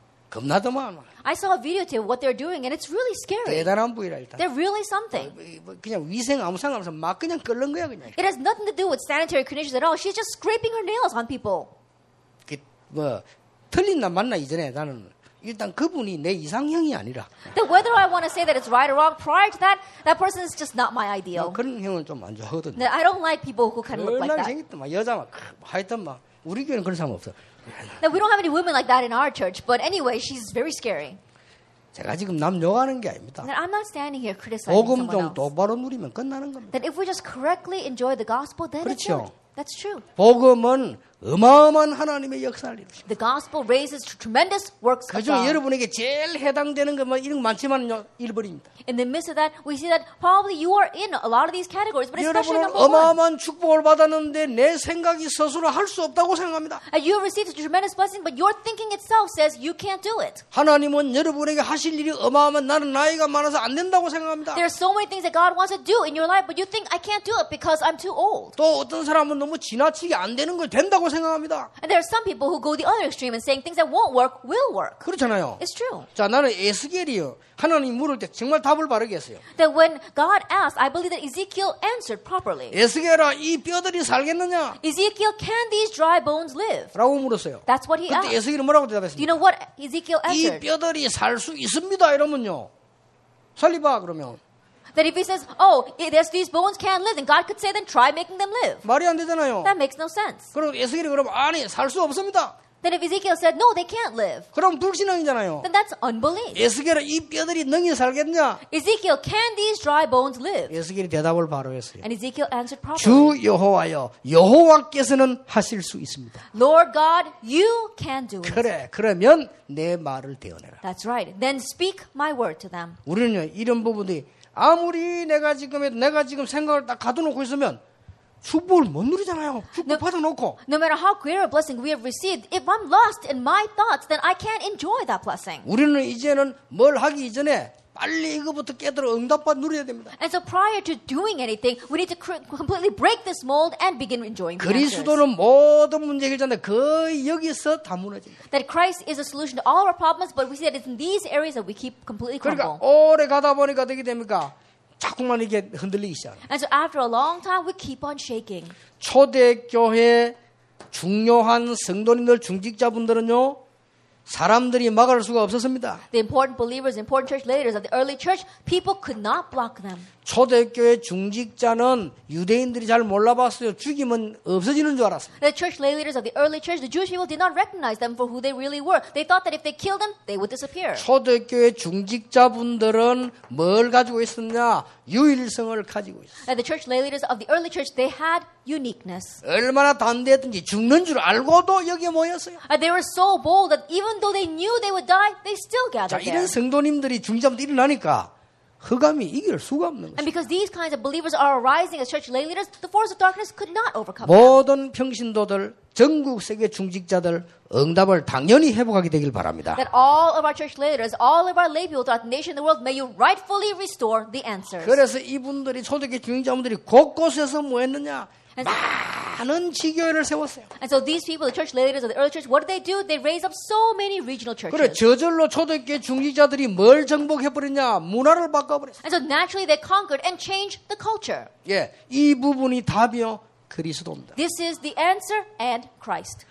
겁나더만. I saw a video tape of what they're doing, and it's really scary. 대단한 부위라 일단. They're really something. 뭐 그냥 위생 아무 상관없어 막 그냥 끓는 거야 그냥. It has nothing to do with sanitary conditions at all. She's just scraping her nails on people. 그, 뭐 틀린나 맞나 이전에 나는 일단 그분이 내 이상형이 아니라 That whether I want to say that it's right or wrong, prior to that, that person is just not my 나 ideal. 그런 형은 좀 안 좋아하거든요. That I don't like people who kind of look like 얼마나 that. 생겼다 막 여자 막 하여튼 막 우리 교회는 그런 사람 없어. That we don't have any women like that in our church. But anyway, she's very scary. 제가 지금 남 욕하는 게 아닙니다. That I'm not standing here criticizing 복음 someone 좀 else. 똑바로 누리면 끝나는 겁니다. That if we just correctly enjoy the gospel, then it's 그렇죠. good. That's true. 복음은 어마어마한 하나님의 역사를 이루십니다. The gospel raises tremendous works of 그중에 God. 여러분에게 제일 해당되는 것뭐 이런 거 많지만 일 번입니다. In the midst of that, we see that probably you are in a lot of these categories, but especially 여러분은 number one. 어마어마한 축복을 받았는데 내 생각이 스스로 할 수 없다고 생각합니다. And you have received a tremendous blessing, but your thinking itself says you can't do it. 하나님은 여러분에게 하실 일이 어마어마한 나는 나이가 많아서 안 된다고 생각합니다. There are so many things that God wants to do in your life, but you think I can't do it because I'm too old. 또 어떤 사람은 너무 지나치게 안 되는 걸 된다고 생각합니다. And there are some people who go the other extreme and saying things that won't work will work. 그렇잖아요. It's true. 자, 나는 에스겔이요. 하나님 물을 때 정말 답을 바르게 했어요. That when God asked, I believe that Ezekiel answered properly. 에스겔아, 이 뼈들이 살겠느냐? Ezekiel, can these dry bones live? 라고 물었어요. That's what he 그때 asked. 에스겔이 뭐라고 Do you 대답했습니까? know what Ezekiel 이 answered? 뼈들이 살 수 있습니다. 이러면요. 살리봐 그러면. That if he says, oh, if there's these bones can't live, then God could say, then try making them live. 말이 안 되잖아요. That makes no sense. 그리고 에스겔이 그러면 아니 살 수 없습니다. Then if Ezekiel said, no, they can't live, 그럼 불신앙이잖아요. then that's unbelief. 에스겔은 이 뼈들이 능히 살겠냐? Ezekiel, can these dry bones live? 에스겔이 대답을 바로 했어요. And Ezekiel answered properly. 주 여호와여, 여호와께서는 하실 수 있습니다. Lord God, you can do it. 그래, 그러면 내 말을 대언해라. That's right. Then speak my word to them. 우리는요, 이런 부분이 아무리 내가 지금 해도 내가 지금 생각을 딱 가둬놓고 있으면 축복을 못 누리잖아요. 축복 받아놓고. No matter how great a blessing we have received, if I'm lost in my thoughts, then I can't enjoy that blessing. 우리는 이제는 뭘 하기 이전에 빨리 이거부터 깨달아 응답받 누려야 됩니다. And so prior to doing anything, we need to cr- completely break this mold and begin enjoying the answers. 그리스도는 모든 문제 해결자인데 거의 여기서 다 무너집니다. That Christ is a solution to all our problems, but we see that it's in these areas that we keep completely 그러니까 crumble. 오래 가다 보니까 어떻게 됩니까? 자꾸만 이게 흔들리기 시작해요. And so after a long time, we keep on shaking. 초대교회 중요한 성도님들 중직자분들은요. 사람들이 막을 수가 없었습니다. The important believers, important church leaders of the early church, people could not block them. 초대교회 중직자는 유대인들이 잘 몰라봤어요. 죽이면 없어지는 줄 알았습니다. The church leaders of the early church, the Jewish people did not recognize them for who they really were. They thought that if they killed them, they would disappear. 초대교회 중직자분들은 뭘 가지고 있었냐? 유일성을 가지고 있었어요. And the church leaders of the early church, they had uniqueness. 얼마나 담대했든지 죽는 줄 알고도 여기에 모였어요. And they were so bold that even though they knew they would die, they still 자, gathered 이런 there. 성도님들이 중직자분들 일어나니까 흑암이 이길 수가 없는 And 거죠. because these kinds of believers are arising as church lay leaders, the force of darkness could not overcome them. 모든 평신도들, 전국 세계 중직자들 응답을 당연히 회복하게 되길 바랍니다. That all of our church leaders, all of our lay people throughout the nation and the world, may you rightfully restore the answers. 그래서 이분들이 초대교회 중직자분들이 곳곳에서 뭐 했느냐? And so, 많은 지교회를 세웠어요. and so these people, the church leaders of the early church, what did they do? They raised up so many regional 그래 churches. 저절로 초대교회 중직자들이 뭘 정복해버렸냐? 문화를 바꿔버렸어요. And so naturally they conquered and changed the culture. 예, 이 부분이 답이요 그리스도입니다. This is the answer and Christ.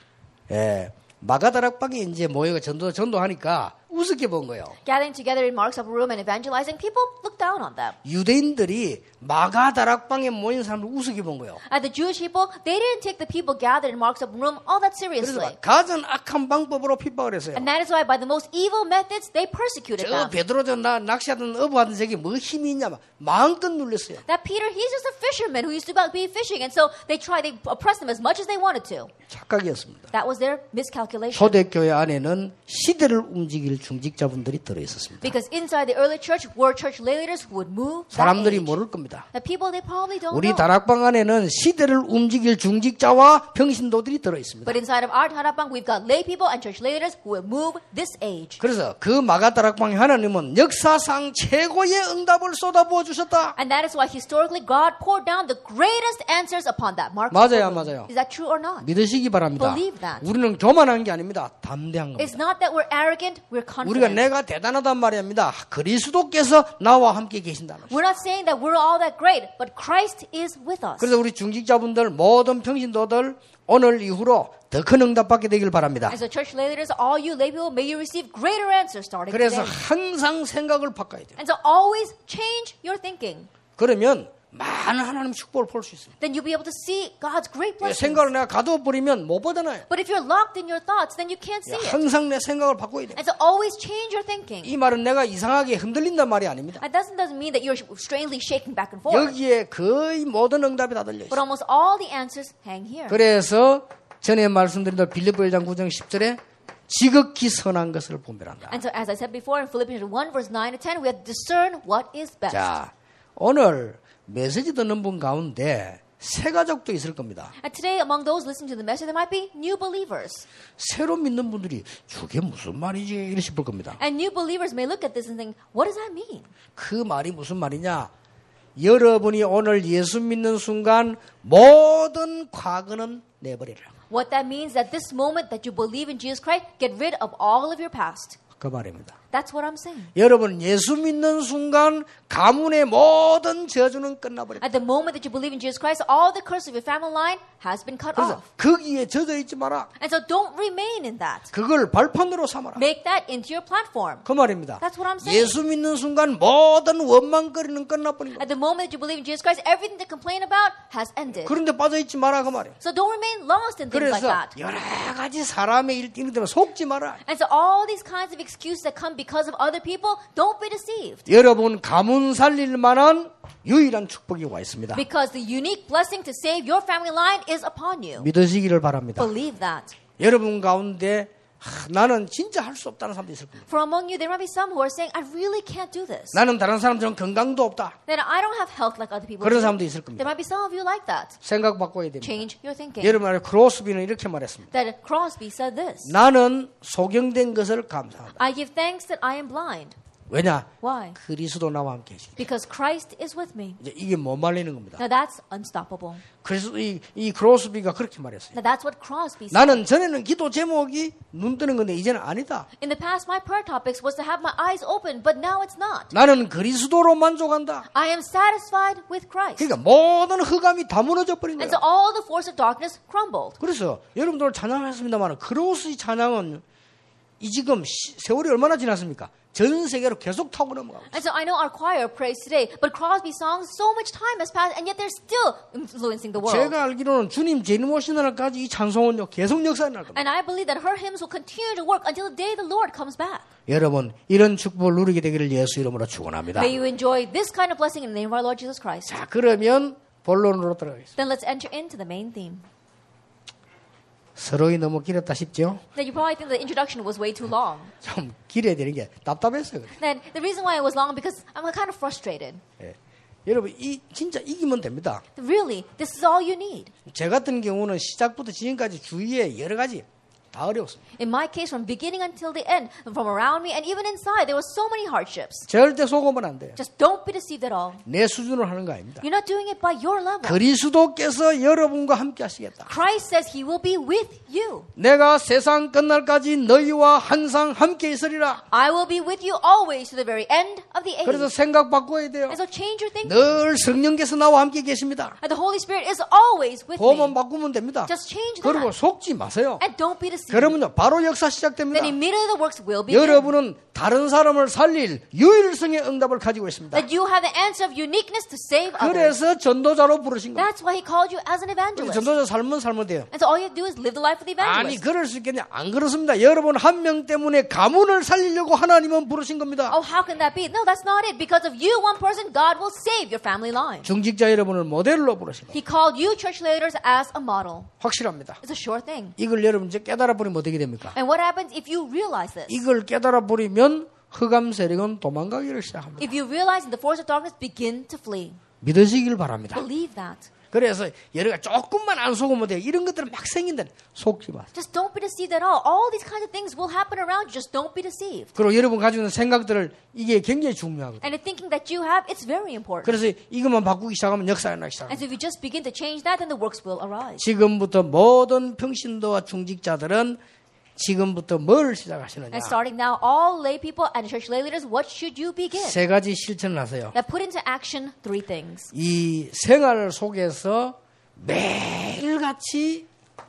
예, 마가다락방에 이제 모여가 전도 전도하니까 우습게 본 거예요. Gathering together in Mark's upper room and evangelizing, people looked down on them. 유대인들이 마가다락방에 모인 사람을 우습게 본 거예요. And the Jewish people, they didn't take the people gathered in Mark's upper room all that seriously. 그래서 가장 악한 방법으로 핍박을 했어요. And that is why by the most evil methods, they persecuted 저 them. 베드로 저 나 낚시하던 어부하던 저게 뭐 힘이 있냐 막 마음껏 눌렸어요. That Peter, he's just a fisherman who used to be fishing. And so they tried, they oppressed him as much as they wanted to. 착각이었습니다. That was their miscalculation. 초대교회 안에는 시대를 움직일 중직자분들이 들어있었습니다. Because inside the early church were church leaders who would move that 사람들이 age. 모를 겁니다. The people, they probably don't 우리 know. 다락방 안에는 시대를 움직일 중직자와 평신도들이 들어있습니다. But inside of our Tarapang, we've got lay people and church leaders who will move this age. 그래서 그 마가 다락방에 하나님은 역사상 최고의 응답을 쏟아부어 주셨다. And that is why historically God poured down the greatest answers upon that Mark. 맞아요, 맞아요. Is that true or not? 믿으시기 바랍니다. Believe that. 우리는 교만한 게 아닙니다. 담대한 It's 겁니다. not that we're arrogant, we're 우리가 confident. 내가 대단하단 말입니다. 그리스도께서 나와 함께 계신다는 것입니다. We're not saying that we're all that great, but Christ is with us. 그래서 우리 중직자분들 모든 평신도들 오늘 이후로 더 큰 응답 받게 되길 바랍니다. As a church leaders, all you lay people, may you receive greater answers starting 그래서 today. 항상 생각을 바꿔야 돼요. And so always change your thinking. 그러면 많은 하나님 축복을 볼 수 있습니다. Then you'll be able to see God's great blessings. 생각을 내가 가둬버리면 못 보잖아요. But if you're locked in your thoughts, then you can't see it. 항상 내 생각을 바꿔야 돼요. And so always change your thinking. 이 말은 내가 이상하게 흔들린단 말이 아닙니다. That doesn't, doesn't mean that you're strangely shaking back and forth. 여기에 거의 모든 응답이 다 들려 But 있어요. almost all the answers hang here. 그래서 전에 말씀드린 대로 빌립보 일 장 구 장 십 절에 지극히 선한 것을 분별한다. And so as I said before in Philippians one verse nine to ten, we have to discern what is best. 자, 오늘 메시지 듣는 분 가운데 새 가족도 있을 겁니다. And today among those listening to the message, there might be new believers. 새로 믿는 분들이 저게 무슨 말이지 이렇게 싶을 겁니다. And new believers may look at this and think, what does that mean? 그 말이 무슨 말이냐? 여러분이 오늘 예수 믿는 순간 모든 과거는 내버리라. What that means that this moment that you believe in Jesus Christ, get rid of all of your past. 그 말입니다. That's what I'm saying. 여러분 예수 믿는 순간 가문의 모든 저주는 끝나버립니다. At the moment that you believe in Jesus Christ, all the curse of your family line has been cut 그래서 off. 거기에 젖어 있지 마라. And so don't remain in that. 그걸 발판으로 삼아라. Make that into your platform. 그 말입니다. That's what I'm saying. 예수 믿는 순간 모든 원망거리는 끝나버린 거예요. At the moment that you believe in Jesus Christ, everything to complain about has ended. 그런데 빠져 있지 마라 그 말이에요. So don't remain lost in things like 그래서 that. 여러 가지 사람의 일 때문에 속지 마라. And so all these kinds of excuses that come because of other people, don't be deceived. 여러분 가문 살릴 만한 유일한 축복이 와 있습니다. Because the unique blessing to save your family line is upon you. 믿으시기를 바랍니다. Believe that. 여러분 가운데 하, 나는 진짜 할 수 없다는 사람도 있을 겁니다. For among you, there might be some who are saying, I really can't do this. 나는 다른 사람처럼 건강도 없다. That I don't have health like other people 그런 do. 사람도 있을 There 겁니다. might be some of you like that. 생각 바꿔야 됩니다. Change your thinking. 여러분 말에 크로스비는 이렇게 말했습니다. That Crosby said this. 나는 소경된 것을 감사한다. I give thanks that I am blind. 왜냐? Why? 그리스도 나와 함께 계시기. Because Christ is with me. 이제 이게 못 말리는 겁니다. Now that's unstoppable. 그래서 이, 이 크로스비가 그렇게 말했어요. Now that's what Crosby said. 나는 전에는 기도 제목이 눈 뜨는 건데 이제는 아니다. In the past, my prayer topics was to have my eyes open, but now it's not. 나는 그리스도로 만족한다. I am satisfied with Christ. 그러니까 모든 흑암이 다 무너져 버린 And 거야. so all the force of darkness crumbled. 그래서 여러분들 찬양했습니다만 크로스 찬양은 이 지금 시, 세월이 얼마나 지났습니까? 전 세계로 계속 타고 넘어가고 있어요. And so I know our choir prays today, but Crosby songs, so much time has passed, and yet they're still influencing the world. 제가 알기로는 주님 재림 오시는 날까지 이 찬송은요 계속 역사에 날 겁니다. And I believe that her hymns will continue to work until the day the Lord comes back. 여러분 이런 축복을 누리게 되기를 예수 이름으로 축원합니다. May you enjoy this kind of blessing in the name of our Lord Jesus Christ. 자 그러면 본론으로 들어가겠습니다. Then let's enter into the main theme. 서로이 너무 길었다 싶죠? Now you probably think the introduction was way too long. 좀 길어야 되는 게 답답했어요. Then the reason why it was long because I'm kind of frustrated. 예. 여러분 이 진짜 이기면 됩니다. Really, this is all you need. 제 같은 경우는 시작부터 지금까지 주위에 여러 가지 다 어려웠습니다. In my case, from beginning until the end, from around me and even inside, there were so many hardships. 절대 속으면 안 돼요. Just don't be deceived at all. 내 수준으로 하는 거 아닙니다. You're not doing it by your level. 그리스도께서 여러분과 함께 하시겠다. Christ says he will be with you. 내가 세상 끝날까지 너희와 항상 함께 있으리라. I will be with you always to the very end of the age. 그래서 생각 바꿔야 돼요. And so change your thinking. 늘 성령께서 나와 함께 계십니다. And the Holy Spirit is always with 그것만 me. 바꾸면 됩니다. Just change 그리고 that. 속지 마세요. And don't be deceived. 그러면요 바로 역사 시작됩니다. Then immediately the works will begin. 여러분은 다른 사람을 살릴 유일성의 응답을 가지고 있습니다. That you have the answer of uniqueness to save others. 그래서 전도자로 부르신 겁니다. That's why he called you as an evangelist. 전도자 삶은 살면 돼요. And so all you have to do is live the life of the 아니 evangelist. 그럴 수 있겠냐? 안 그렇습니다. 여러분 한 명 때문에 가문을 살리려고 하나님은 부르신 겁니다. Oh, how can that be? No, that's not it. Because of you, one person, God will save your family line. 중직자 여러분을 모델로 부르신 겁니다. He called you church leaders as a model. 확실합니다. It's a sure thing. 이걸 여러분 이제 깨달아 버리면 어떻게 됩니까? And what happens if you realize this? 이걸 깨달아 버리면 흑암 세력은 도망가기를 시작합니다. If you realize that the force of darkness begin to flee. 믿으시길 바랍니다. Believe that. 그래서 여러가 조금만 안 속으면 돼요. 이런 것들은 막 생긴다. 속지 마세요. Just don't be deceived at all. All these kinds of things will happen around you. Just don't be deceived. 그리고 여러분 가지고 있는 생각들을 이게 굉장히 중요하거든요. And the thinking that you have, it's very important. 그래서 이것만 바꾸기 시작하면 역사가 나기 시작합니다. And so if you just begin to change that, then the works will arise. 지금부터 모든 평신도와 중직자들은 지금부터 뭘 시작하시느냐? And starting now, all lay people and church lay leaders, what should you begin? 세 가지 실천을 하세요. Now put into action three things. 이 생활 속에서 매일같이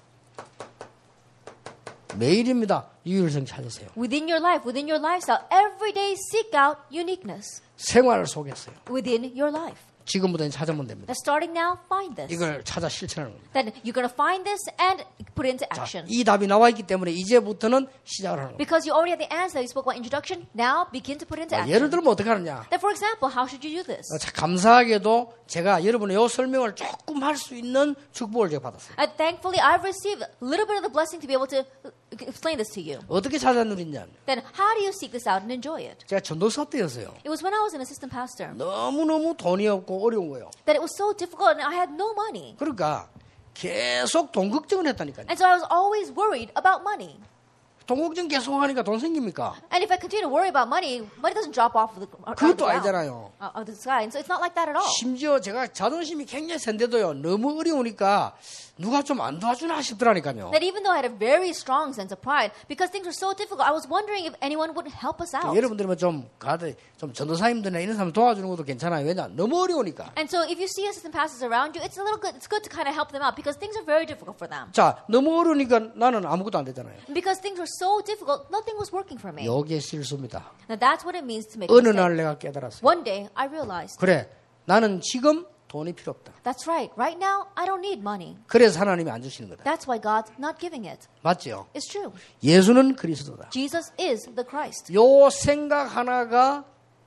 매일입니다. 유일성 찾으세요. Within your life, within your lifestyle, every day seek out uniqueness. 생활 속에서요. Within your life. 지금부터는 찾으면 됩니다. Now starting now, find this. 이걸 찾아 실천하는 겁니다. Then you're going to find this and put it into 자, action. 이 답이 나와 있기 때문에 이제부터는 시작을 하는 겁니다. Because you already have the answer you spoke about introduction, now begin to put it into 자, 예를 action. 들면 어떻게 하느냐? Then for example, how should you do this? 어, 자, 감사하게도 제가 여러분의 이 설명을 조금 할 수 있는 축복을 제가 받았어요. And thankfully, I've received a little bit of the blessing to be able to explain this to you. 어떻게 찾아 누리냐? Then how do you seek this out and enjoy it? 제가 전도사 때였어요. It was when I was an assistant pastor 너무너무 돈이 없고 어려운 거예요. that it was so difficult and I had no money. 그러니까 계속 돈 걱정을 했다니까요. And so I was always worried about money. 돈 걱정 계속 하니까 돈 생깁니까? And if I continue to worry about money, money doesn't drop off of the, uh, 그것도 ground, 아니잖아요. uh, of the sky. And so it's not like that at all. 심지어 제가 자존심이 굉장히 센데도요. 너무 어려우니까 누가 좀 안 도와주나 싶더라니까요. That even though I had a very strong sense of pride, because things were so difficult, I was wondering if anyone would help us out. 여러분들은 좀 가드 좀 전도사님들이나 이런 사람 도와주는 것도 괜찮아요. 왜냐? 너무 어려우니까. And so if you see assistant pastors around you, it's a little good. It's good to kind of help them out because things are very difficult for them. 자, 너무 어려우니까 나는 아무것도 안 되잖아요. And because things were so difficult, nothing was working for me. 여기에 실수입니다. Now that's what it means to make a 어느 mistake. 날 내가 깨달았어요. One day I realized, 그래, 나는 지금 돈이 필요 없다. that's right. Right now I don't need money. 그래서 하나님이 안 주시는 거다. That's why God's not giving it. 맞죠? It's true. 예수는 그리스도다. Jesus is the Christ. 요 생각 하나가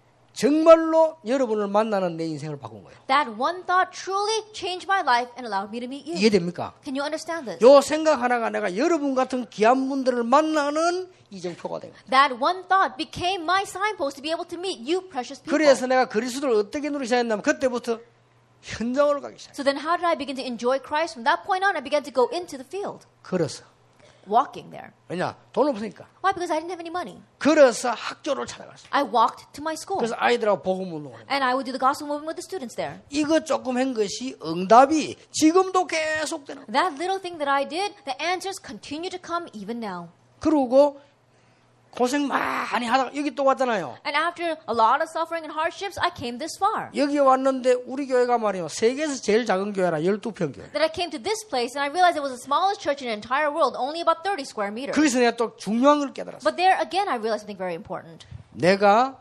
정말로 여러분을 만나는 내 인생을 바꾼 거예요. That one thought truly changed my life and allowed me to meet you. 이해됩니까? Can you understand this? 요 생각 하나가 내가 여러분 같은 귀한 분들을 만나는 이정표가 된 거예요. That one thought became my signpost to be able to meet you, precious people. 그래서 내가 그리스도를 어떻게 누리기 시작했냐면 그때부터 현장으로 가기 시작했어요. So then how did I begin to enjoy Christ? From that point on, I began to go into the field, 걸어서. walking there. 왜냐? 돈 없으니까. Why? Because I didn't have any money. 걸어서 학교를 찾아갔어요. I walked to my school. 그래서 아이들하고 복음 운동을 했어요. And I would do the gospel movement with the students there. 이거 조금 한 것이 응답이 지금도 계속되는 거예요. That little thing that I did, the answers continue to come even now. 그러고 고생 많이 하다가 여기 또 왔잖아요. And after a lot of suffering and hardships, I came this far. 여기 왔는데 우리 교회가 말이에요. 세계에서 제일 작은 교회라 열두 평 교회. That I came to this place and I realized it was the smallest church in the entire world, only about thirty square meters. 거기서 내가 또 중요한 걸 깨달았어요. But there again, I realized something very important. 내가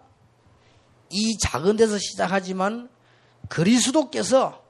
이 작은 데서 시작하지만 그리스도께서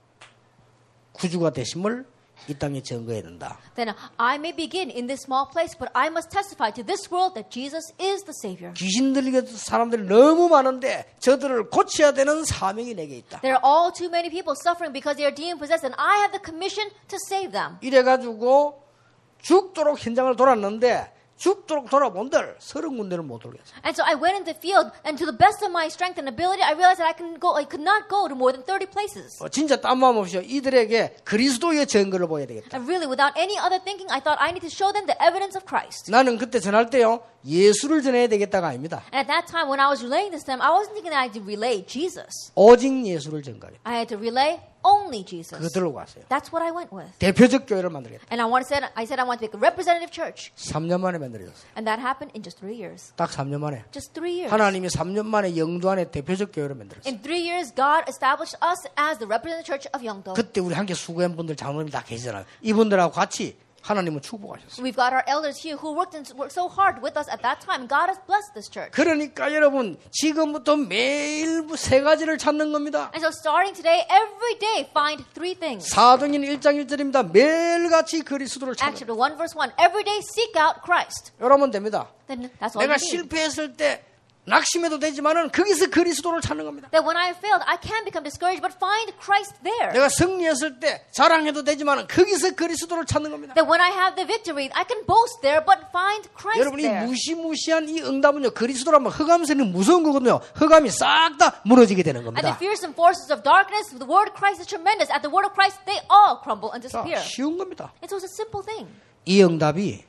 구주가 되심을 이 땅에 증거해야 된다. Then I may begin in this small place, but I must testify to this world that Jesus is the Savior. 귀신 들리게 사람들이 너무 많은데 저들을 고쳐야 되는 사명이 내게 있다. There are all too many people suffering because they are demon possessed, and I have the commission to save them. 이래가지고 죽도록 현장을 돌았는데 죽도록 돌아본들 서른 군데를 못 돌겠어. And so I went in the field, and to the best of my strength and ability, I realized that I can go, I could not go to more than thirty places. 어, 진짜 딴 마음 없이 이들에게 그리스도의 증거를 보여야 되겠다. And really, without any other thinking, I thought I need to show them the evidence of Christ. 나는 그때 전할 때요 예수를 전해야 되겠다가 아닙니다. And at that time, when I was relaying this to them, I wasn't thinking that I had to relay Jesus. 오직 예수를 전가해. I had to relay only Jesus. 그들로 갔어요. That's what I went with. 대표적 교회를 만들겠다. And I wanted said, I said I want to make a representative church. 삼 년 만에 만들어졌어요. And that happened in just three years. 딱 삼 년 만에. Just three years. 하나님이 삼 년 만에 영도 안에 대표적 교회를 만들었어요. In three years, God established us as the representative church of Yeongdo. 그때 우리 함께 수고한 분들 장로님 다 계시잖아요. 이분들하고 같이 하나님은 축복하셨어요. We've got our elders here who worked, and worked so hard with us at that time. God has blessed this church. 그러니까 여러분 지금부터 매일 세 가지를 찾는 겁니다. And so starting today, every day, find three things. 사도행전 일 장 일 절입니다. 매일같이 그리스도를 Acts 찾는. chapter one, verse one. Every day, seek out Christ. 여러분 됩니다. Then that's all 내가 you need. 실패했을 때 낙심해도 되지만은 거기서 그리스도를 찾는 겁니다. That when I have failed, I can become discouraged, but find Christ there. 내가 승리했을 때 자랑해도 되지만은 거기서 그리스도를 찾는 겁니다. That when I have the victory, I can boast there, but find Christ 여러분이 there. 무시무시한 이 응답은요 그리스도라면 흑암세는 무서운 거거든요. 흑암이 싹 다 무너지게 되는 And the 겁니다. fearsome forces of darkness, the word of Christ is tremendous. At the word of Christ, they all crumble and 자, disappear. 쉬운 겁니다. It was a simple thing. 이 응답이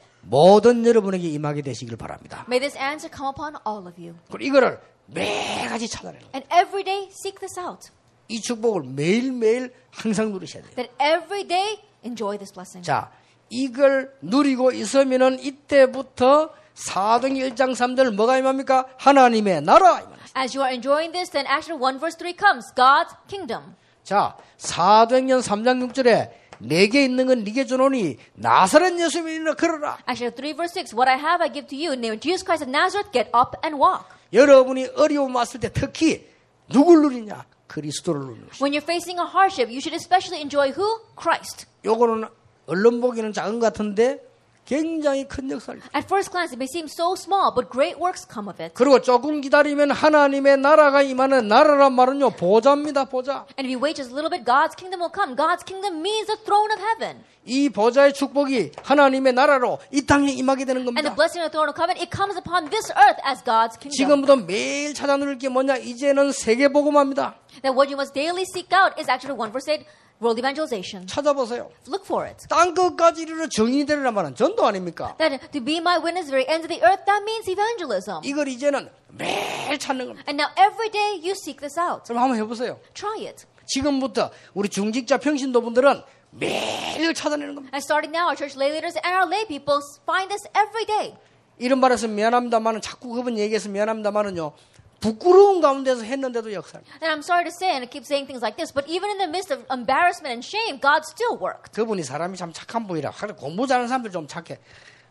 모든 여러분에게 임하게 되시길 바랍니다. May this answer come upon all of you. 그리고 이거를 매가지 찾아내는 거예요. And every day, seek this out. 이 축복을 매일매일 항상 누리셔야 돼요. That every day, enjoy this blessing. 자, 이걸 누리고 있으면은 이때부터 사도행전 일 장 삼 절 뭐가 임합니까? 하나님의 나라. As you are enjoying this, then Acts one verse three comes, God's kingdom. 자, 사도행전 삼 장 육 절에 내게 있는 건 네게 주노니 나사렛 예수님을 일어나 걸어라. Acts three verse six, what I have I give to you. In the name of Jesus Christ of Nazareth, get up and walk. 여러분이 어려움 왔을 때 특히 누굴 누리냐? 그리스도를 누리는 것이다. When you're facing a hardship, you should especially enjoy who? Christ. 요거는 언론 보기는 작은 것 같은데 굉장히 큰 역사를. At first glance, it may seem so small, but great works come of it. 그리고 조금 기다리면 하나님의 나라가 임하는 나라란 말은요 보좌입니다. 보좌. And if you wait just a little bit, God's kingdom will come. God's kingdom means the throne of heaven. 이 보좌의 축복이 하나님의 나라로 이 땅에 임하게 되는 And 겁니다. the blessing of the throne of covenant, it comes upon this earth as God's kingdom. 지금부터 매일 찾아 누릴 게 뭐냐? 이제는 세계 복음화입니다. That what you must daily seek out is actually one verse eight. World evangelization. 찾아보세요. Look for it. 땅 끝까지 이르러 정인이 되리란 말은 전도 아닙니까? That to be my witness to the very ends of the earth, that means evangelism. 이걸 이제는 매일 찾는 겁니다. And now every day you seek this out. 그럼 한번 해보세요. Try it. 지금부터 우리 중직자 평신도분들은 매일 이걸 찾아내는 겁니다. And starting now, our church lay leaders and our lay people find this every day. 이런 말해서 미안합니다만은 자꾸 그분 얘기해서 미안합니다만은요. 부끄러운 가운데서 했는데도 역사입니다. And I'm sorry to say, and I keep saying things like this, but even in the midst of embarrassment and shame, God still worked. 그분이 사람이 참 착한 분이라. 공부 잘하는 사람들 좀 착해.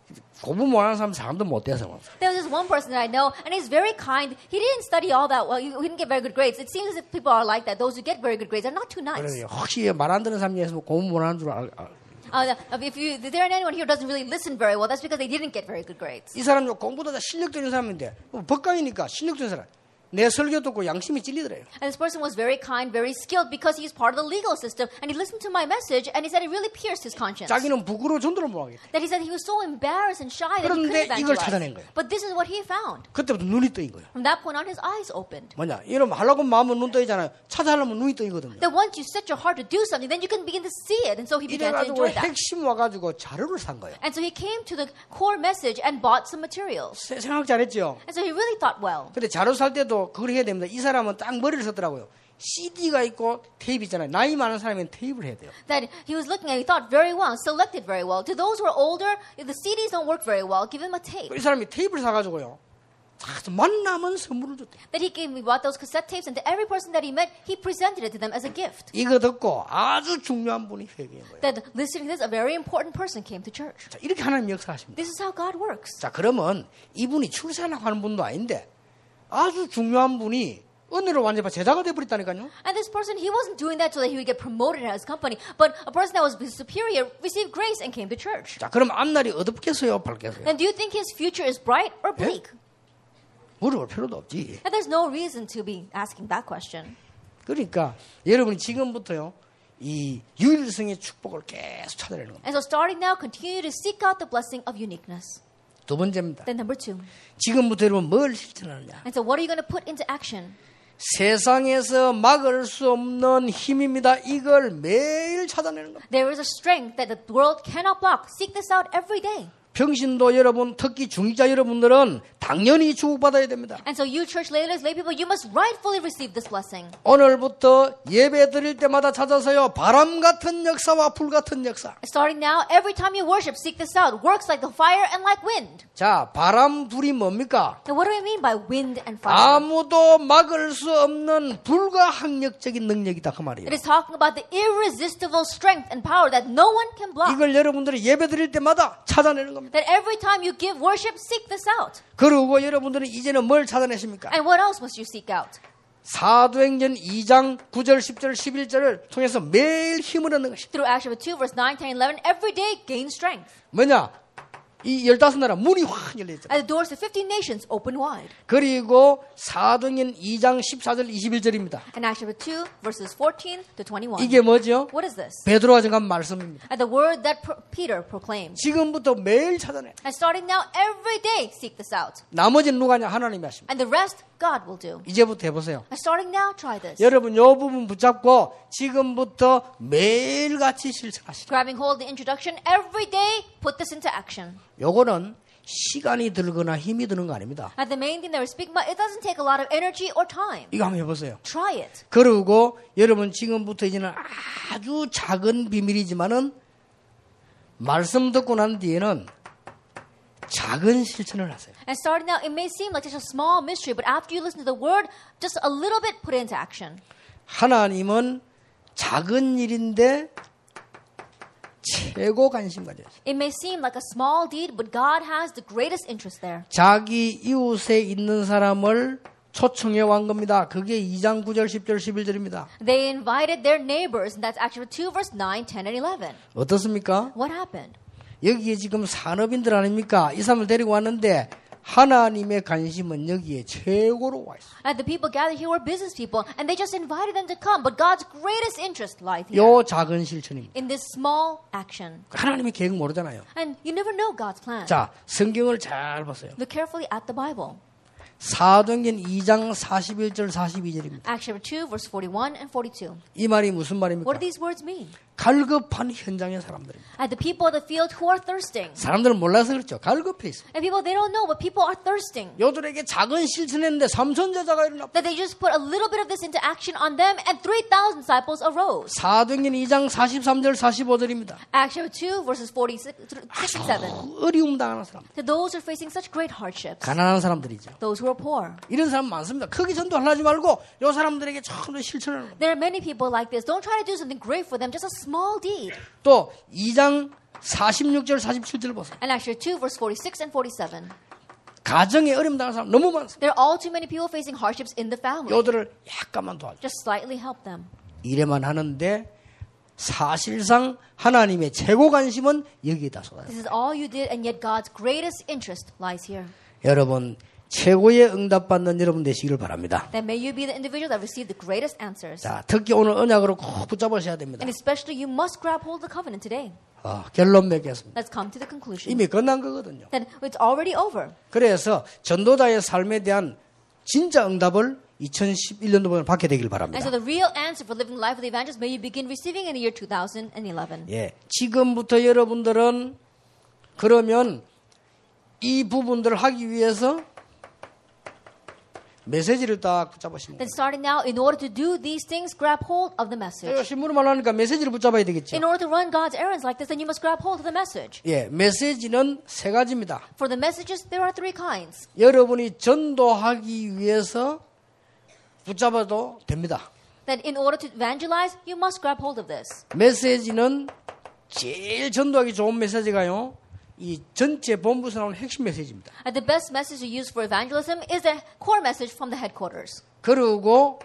공부 못하는 사람 사람도 못 돼서. There was this one person that I know, and he's very kind. He didn't study all that well. He didn't get very good grades. It seems as if people are like that. Those who get very good grades are not too nice. 그러니 혹시 말 안 듣는 사람 중에서 공부 못하는 줄 알. Uh, if you, if there are anyone here who doesn't really listen very well, that's because they didn't get very good grades. 이 사람도 공부도 다 실력적인 사람인데 법강이니까 실력적인 사람. 내 설교 듣고 양심이 찔리더래요. And this person was very kind, very skilled because he's part of the legal system. And he listened to my message and he said it really pierced his conscience. 자기는 부끄러워 전도를 못 하겠대. That he said he was so embarrassed and shy that he 그런데 couldn't 이걸 찾아낸 evangelize. 거예요. But this is what he found. 그때부터 눈이 떠인 거예요. From that point on, his eyes opened. 뭐냐? 이러면 하려고 마음은 눈 떠이잖아요. 찾아하려면 눈이 떠이거든요. That once you set your heart to do something, then you can begin to see it. And so he began to 이래가지고 enjoy that. 핵심 와가지고 자료를 산 거예요. And so he came to the core message and bought some materials. 세- 생각 잘했죠. And so he really thought well. 근데 자료 살 때도 그걸 해야 됩니다. 이 사람은 딱 머리를 썼더라고요. 씨디가 있고 테이프 있잖아요. 나이 많은 사람은 테이프를 해야 돼요. That he was looking at, he thought very well, selected very well. To those who are older, if the C Ds don't work very well, give him a tape. 이 사람이 테이프를 사가지고요. 다 만나면 선물을 줬대요. That he gave me bought those cassette tapes, and to every person that he met, he presented it to them as a gift. 이거 듣고 아주 중요한 분이 회개한 거예요. That listening to this, a very important person came to church. 자, 이렇게 하나님 역사하십니다. This is how God works. 자, 그러면 이분이 출세하려고 하는 분도 아닌데 아주 중요한 분이 은혜로 완전히 제자가 돼버렸다니까요. And this person, he wasn't doing that so that he would get promoted at his company, but a person that was his superior received grace and came to church. 자, 그럼 앞날이 어둡겠어요, 밝겠어요? And do you think his future is bright or bleak? 물어볼 필요도 없지. And there's no reason to be asking that question. 그러니까 여러분이 지금부터요, 이 유일성의 축복을 계속 찾아내는 겁니다. And so starting now, continue to seek out the blessing of uniqueness. 두 번째입니다. Then number two. 지금부터 여러분 뭘 실천하느냐? And so what are you going to put into action? 세상에서 막을 수 없는 힘입니다. 이걸 매일 찾아내는 겁니다. There is a strength that the world cannot block. Seek this out every day. 평신도 여러분, 특히 중직자 여러분들은 당연히 축복받아야 됩니다. And so you church leaders, lay people, you must rightfully receive this blessing. 오늘부터 예배 드릴 때마다 찾아서요, 바람 같은 역사와 불 같은 역사. Starting now, every time you worship, seek this out. Works like the fire and like wind. 자, 바람, 불이 뭡니까? Now what do we mean by wind and fire? 아무도 막을 수 없는 불가항력적인 능력이다 그 말이에요. It is talking about the irresistible strength and power that no one can block. 이걸 여러분들이 예배 드릴 때마다 찾아내는 겁니다. That every time you give worship, seek this out. 그리고 여러분들은 이제는 뭘 찾아내십니까? And what else must you seek out? 사도행전 이 장 구 절, 십 절, 십일 절을 통해서 매일 힘을 얻는 것입니다. Through Acts chapter two, verse nine, ten, eleven, every day gain strength. 뭐냐? 이 열다섯 나라 문이 확 열려있죠. And the doors of fifteen nations open wide. 그리고 사도행전 이 장 십사 절, 이십일 절입니다. And Acts chapter two, verses fourteen to twenty-one. 이게 뭐죠? What is this? 베드로가 정한 말씀입니다. And the word that P- Peter proclaimed. 지금부터 매일 찾아내. And starting now, every day seek this out. 나머지는 누가 하냐? 하나님이 하십니다. And the rest, God will do. 이제부터 해보세요. And starting now, try this. 여러분 요 부분 붙잡고 지금부터 매일같이 실천하시죠. Grabbing hold of the introduction, every day put this into action. 요거는 시간이 들거나 힘이 드는 거 아닙니다. And the main thing that we're speaking about, it doesn't take a lot of energy or time. 이거 한번 해보세요. Try it. 그리고 여러분 지금부터 이제는 아주 작은 비밀이지만은 말씀 듣고 난 뒤에는 작은 실천을 하세요. And starting now, it may seem like just a small mystery, but after you listen to the word, just a little bit put it into action. 하나님은 작은 일인데 최고 관심 가져요. It may seem like a small deed, but God has the greatest interest there. 자기 이웃에 있는 사람을 초청해 온 겁니다. 그게 이 장 구 절, 십 절, 십일 절입니다. They invited their neighbors, and that's Acts two, verse nine, ten, and eleven. 어떻습니까? What happened? 여기에 지금 산업인들 아닙니까? 이 사람을 데리고 왔는데 하나님의 관심은 여기에 최고로 와 있어요. And the people gathered here were business people, and they just invited them to come, but God's greatest interest lies here. 요 작은 실천입니다. In this small action. 하나님의 계획 모르잖아요. And you never know God's plan. 자, 성경을 잘 보세요. Look carefully at the Bible. 사도행전 이 장 사십일 절 사십이 절입니다. Acts chapter two, verse forty-one and forty-two. 이 말이 무슨 말입니까? What do these words mean? 갈급한 현장의 사람들입니다. At the people of the field who are thirsting. 사람들은 몰라서 그렇죠. 갈급해 있어요. And people, they don't know, but people are thirsting. 요들에게 작은 실천했는데 삼천 제자가 일어났다. That they just put a little bit of this into action on them, and three thousand disciples arose. 사도행전 이 장 사십삼 절 사십오 절입니다. Acts chapter two, verses forty-six and seven. 어려움 당하는 사람, To those who are facing such great hardships, 가난한 사람들이죠. those who are poor. 이런 사람 많습니다. 크게 전도하지 말고 요 사람들에게 전부 실천하는 겁니다. There are many people like this. Don't try to do something great for them, just a small deed. 또 이 장 사십육 절 사십칠 절 보세요. And Acts chapter two, verse forty-six and forty-seven. 가정에 어려움 당하는 사람 너무 많습니다. There are all too many people facing hardships in the family. 요들을 약간만 도와줘. Just slightly help them. 이래만 하는데 사실상 하나님의 최고 관심은 여기에다 쏟아요. This is all you did, and yet God's greatest interest lies here. 여러분 최고의 응답받는 여러분 되시기를 바랍니다. That may you be the individual that received the greatest answers. 자, 특히 오늘 언약으로 꼭 붙잡으셔야 됩니다. And especially you must grab hold of the covenant today. 어, 결론 맺겠습니다. Let's come to the conclusion. 이미 끝난 거거든요. That it's already over. 그래서 전도자의 삶에 대한 진짜 응답을 이천십일 년도부터 받게 되길 And 바랍니다. so the real answer for living the life of the evangelist may you begin receiving in the year two thousand eleven. 예, 지금부터 여러분들은 그러면 이 부분들을 하기 위해서 메시지를 딱 붙잡으시면 Then starting now, in order to do these things, grab hold of the 돼요. message. 신문을 말하니까 메시지를 붙잡아야 되겠죠. In order to run God's errands like this, then you must grab hold of the message. 예, 메시지는 세 가지입니다. For the messages, there are three kinds. 여러분이 전도하기 위해서 붙잡아도 됩니다. That in order to evangelize, you must grab hold of this. 메시지는 제일 전도하기 좋은 메시지가요. 이 전체 본부에서 나오는 핵심 메시지입니다. And the best message to use for evangelism is the core message from the headquarters. 그리고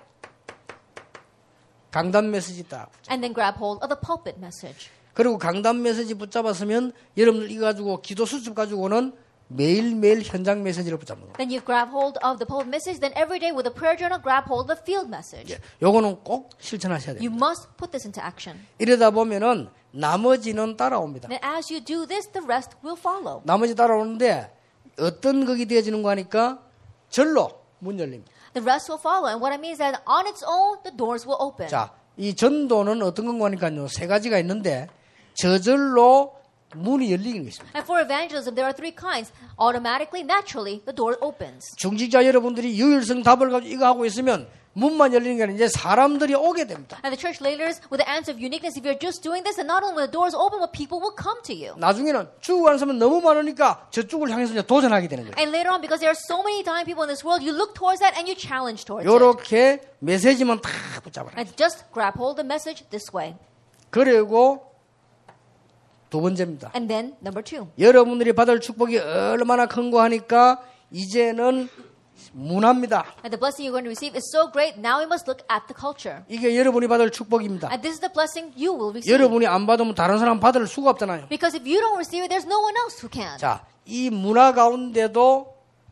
강단 메시지 딱. And then grab hold of the pulpit message. 그리고 강단 메시지 붙잡았으면 여러분들 이거 가지고 기도 수첩 가지고는 매일매일 현장 메시지를 붙잡는 거예요. Then you grab hold of the pulpit message. Then every day with a prayer journal, grab hold of the field message. 요거는 꼭 실천하셔야 돼요. You must put this into action. 이러다 보면은 나머지는 따라옵니다. And as you do this, the rest will follow. 나머지 따라오는데 어떤 극이 되어지는 거 하니까 절로 문 열립니다. The rest will follow. And what I mean is that on its own, the doors will open. 자, 이 전도는 어떤 건가 하니까요. 세 가지가 있는데 저절로 문이 열리는 것입니다. And for evangelism, there are three kinds. Automatically, naturally, the door opens. 중직자 여러분들이 유일성 답을 가지고 이거 하고 있으면 문만 열리는 게 아니라 이제 사람들이 오게 됩니다. And the church leaders, with the answer of uniqueness, if you're just doing this, and not only will the doors open, but people will come to you. 나중에는 죽고 가는 사람은 너무 많으니까 저쪽을 향해서 이제 도전하게 되는 거예요. And later on, because there are so many dying people in this world, you look towards that and you challenge towards it. 이렇게 메시지만 다 붙잡아라. And just grab hold of the message this way. 그리고 두 번째입니다. And then, number two. 여러분들이 받을 축복이 얼마나 큰 거 하니까 이제는 문화입니다. And the blessing you're going to receive is so great, now we must look at the culture. 이게 여러분이 받을 축복입니다. And this is the blessing you will receive. 여러분이 안 받으면 다른 사람 받을 수가 없잖아요. Because if you don't receive it, there's no one else who can. 자, 이 문화 가운데도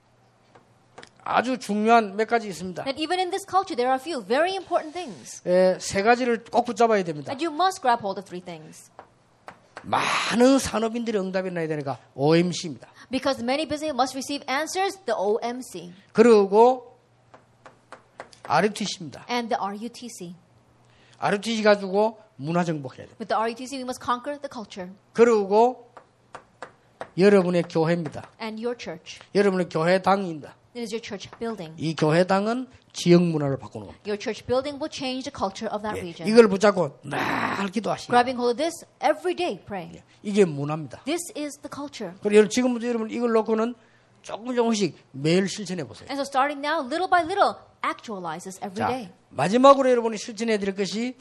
아주 중요한 몇 가지 있습니다. And even in this culture, there are a few very important things. 에, 세 가지를 꼭 붙잡아야 됩니다. And you must grab hold of three things. 많은 산업인들이 응답이 나야 되니까 오엠씨입니다. Because many businesses must receive answers, the O M C. 그리고 알유티씨입니다. And the R U T C. 알유티씨 가지고 문화 정복해야 돼요. With the R U T C, we must conquer the culture. 그리고 여러분의 교회입니다. And your church. 여러분의 교회당입니다. It is your church building. 이 교회당은 지역 문화를 바꾸는 겁니다. Your church building will change the culture of that 예, region. 이걸 붙잡고 날 기도하시고 Grabbing hold of this, every day pray. 이게 문화입니다. This is the culture. 그리고 여러분, 지금부터 여러분 이걸 놓고는 조금 조금씩 매일 실천해 보세요. And so starting now, little by little, actualize this every 자, day. 마지막으로 여러분이 실천해 드릴 것이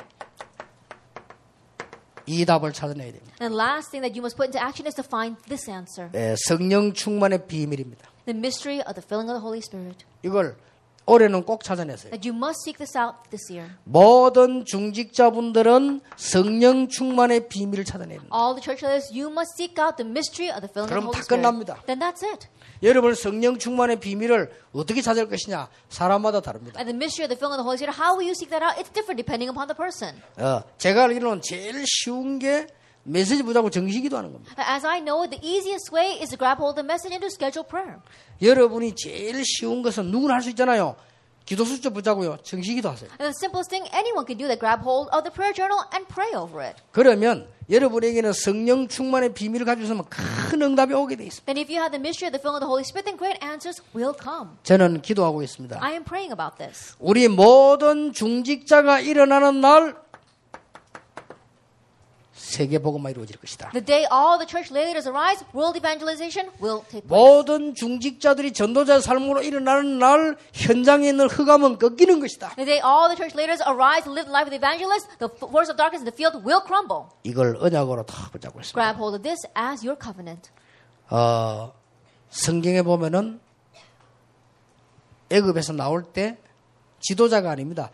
이 답을 찾아내야 됩니다. And the last thing that you must put into action is to find this answer. 예, 성령 충만의 비밀입니다. The mystery of the filling of the Holy Spirit. 이걸 올해는 꼭 찾아내세요. That you must seek this out this year. 모든 중직자분들은 성령 충만의 비밀을 찾아내야 됩니다. All the church leaders, you must seek out the mystery of the filling of the 그럼 Holy 다 Spirit. 끝납니다. Then that's it. 여러분 성령 충만의 비밀을 어떻게 찾을 것이냐 사람마다 다릅니다. And the mystery of the filling of the Holy Spirit, how will you seek that out? It's different depending upon the person. 어, 제가 알기로는 제일 쉬운 게 메시지 붙잡고 정시기도 하는 겁니다. As I know, the easiest way is to grab hold of the message and to schedule prayer. 여러분이 제일 쉬운 것은 누구나 할 수 있잖아요. 기도 수첩 붙잡고요. 정시기도 하세요. And the simplest thing anyone can do is grab hold of the prayer journal and pray over it. 그러면 여러분에게는 성령 충만의 비밀을 가지고 있으면 큰 응답이 오게 돼 있습니다. Then if you have the mystery of the filling of the Holy Spirit, then great answers will come. 저는 기도하고 있습니다. I am praying about this. 우리 모든 중직자가 일어나는 날 세계 복음화 이루어질 것이다. The day all the church leaders arise, world evangelization will take place. 모든 중직자들이 전도자의 삶으로 일어나는 날 현장에 있는 흑암은 꺾이는 것이다. The day all the church leaders arise and live the life of the evangelists, the force of darkness in the field will crumble. 이걸 언약으로 다 붙잡고 있습니다. Grab hold of this as your covenant. 어, 성경에 보면은 애굽에서 나올 때 지도자가 아닙니다.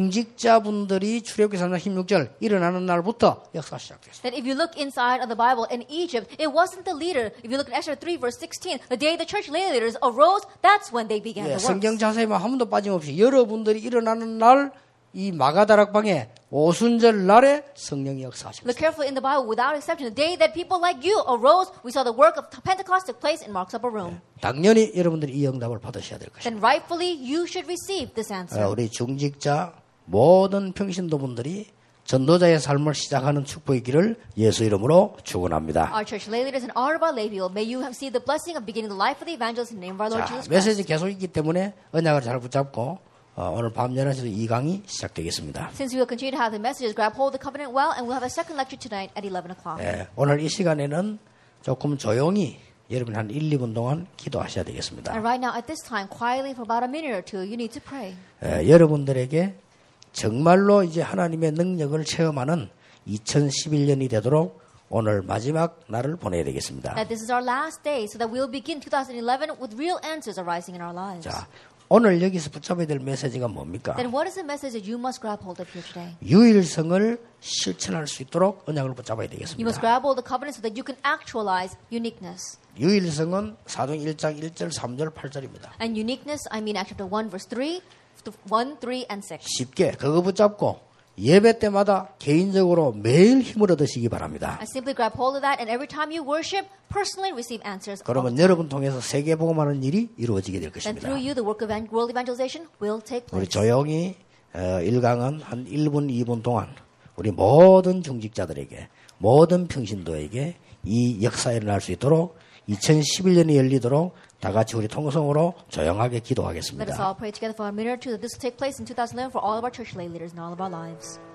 중직자분들이 출애굽기 삼 장 십육 절 일어나는 날부터 역사가 시작됐습니다. That if you look inside of the Bible in Egypt, it wasn't the leader. If you look at Esther three verse sixteen, the day the church leaders arose, that's when they began 예, the 성경 works. 자세히만 한 번도 빠짐없이 여러분들이 일어나는 날 이 마가다락방에 오순절 날에 성령이 역사하십니다. Look carefully in the Bible without exception. The day that people like you arose, we saw the work of Pentecost took place in Mark's upper room. 당연히 여러분들이 이 응답을 받으셔야 될 것입니다. Then rightfully you should receive this answer. 어, 우리 중직자 모든 평신도분들이 전도자의 삶을 시작하는 축복의 길을 예수 이름으로 축원합니다. Our church lay leaders and all of our lay people, may you have seen the blessing of beginning the life of the evangelist in the name of our Lord 자, Jesus Christ. 메시지 계속 있기 때문에 언약을 잘 붙잡고 어, 오늘 밤 열한 시도 이 강의 시작되겠습니다. Since we will continue to have the messages, grab hold of the covenant well, and we'll have a second lecture tonight at eleven o'clock. 예, 오늘 이 시간에는 조금 조용히 여러분 한 일, 이 분 동안 기도하셔야 되겠습니다. And right now, at this time, quietly for about a minute or two, you need to pray. 예, 여러분들에게 정말로 이제 하나님의 능력을 체험하는 이천십일 년이 되도록 오늘 마지막 날을 보내야 되겠습니다. That this is our last day, so that we'll begin twenty eleven with real answers arising in our lives. 자, 오늘 여기서 붙잡아야 될 메시지가 뭡니까? Then what is the message that you must grab hold of here today? 유일성을 실천할 수 있도록 언약을 붙잡아야 You must 되겠습니다. grab hold of the covenant so that you can actualize uniqueness. 유일성은 사도행 일 장 일 절, 삼 절, 팔 절입니다. And uniqueness, I mean Acts chapter one, verse three, one, three, and six. 쉽게 그거 붙잡고 예배 때마다 개인적으로 매일 힘을 얻으시기 바랍니다. And simply grab hold of that, and every time you worship, personally receive answers. 그러면 여러분 통해서 세계 복음하는 일이 이루어지게 될 And 것입니다. through you, the work of evan- world evangelization will take 우리 place. 조용히 어, 일 강은 한 일 분, 이 분 동안 우리 모든 중직자들에게 모든 평신도에게 이 역사에 일어날 수 있도록 이천십일 년이 열리도록 다 같이 우리 통성으로 조용하게 Let us 기도하겠습니다. all pray together for a minute or two that this will take place in twenty eleven for all of our church lay leaders and all of our lives.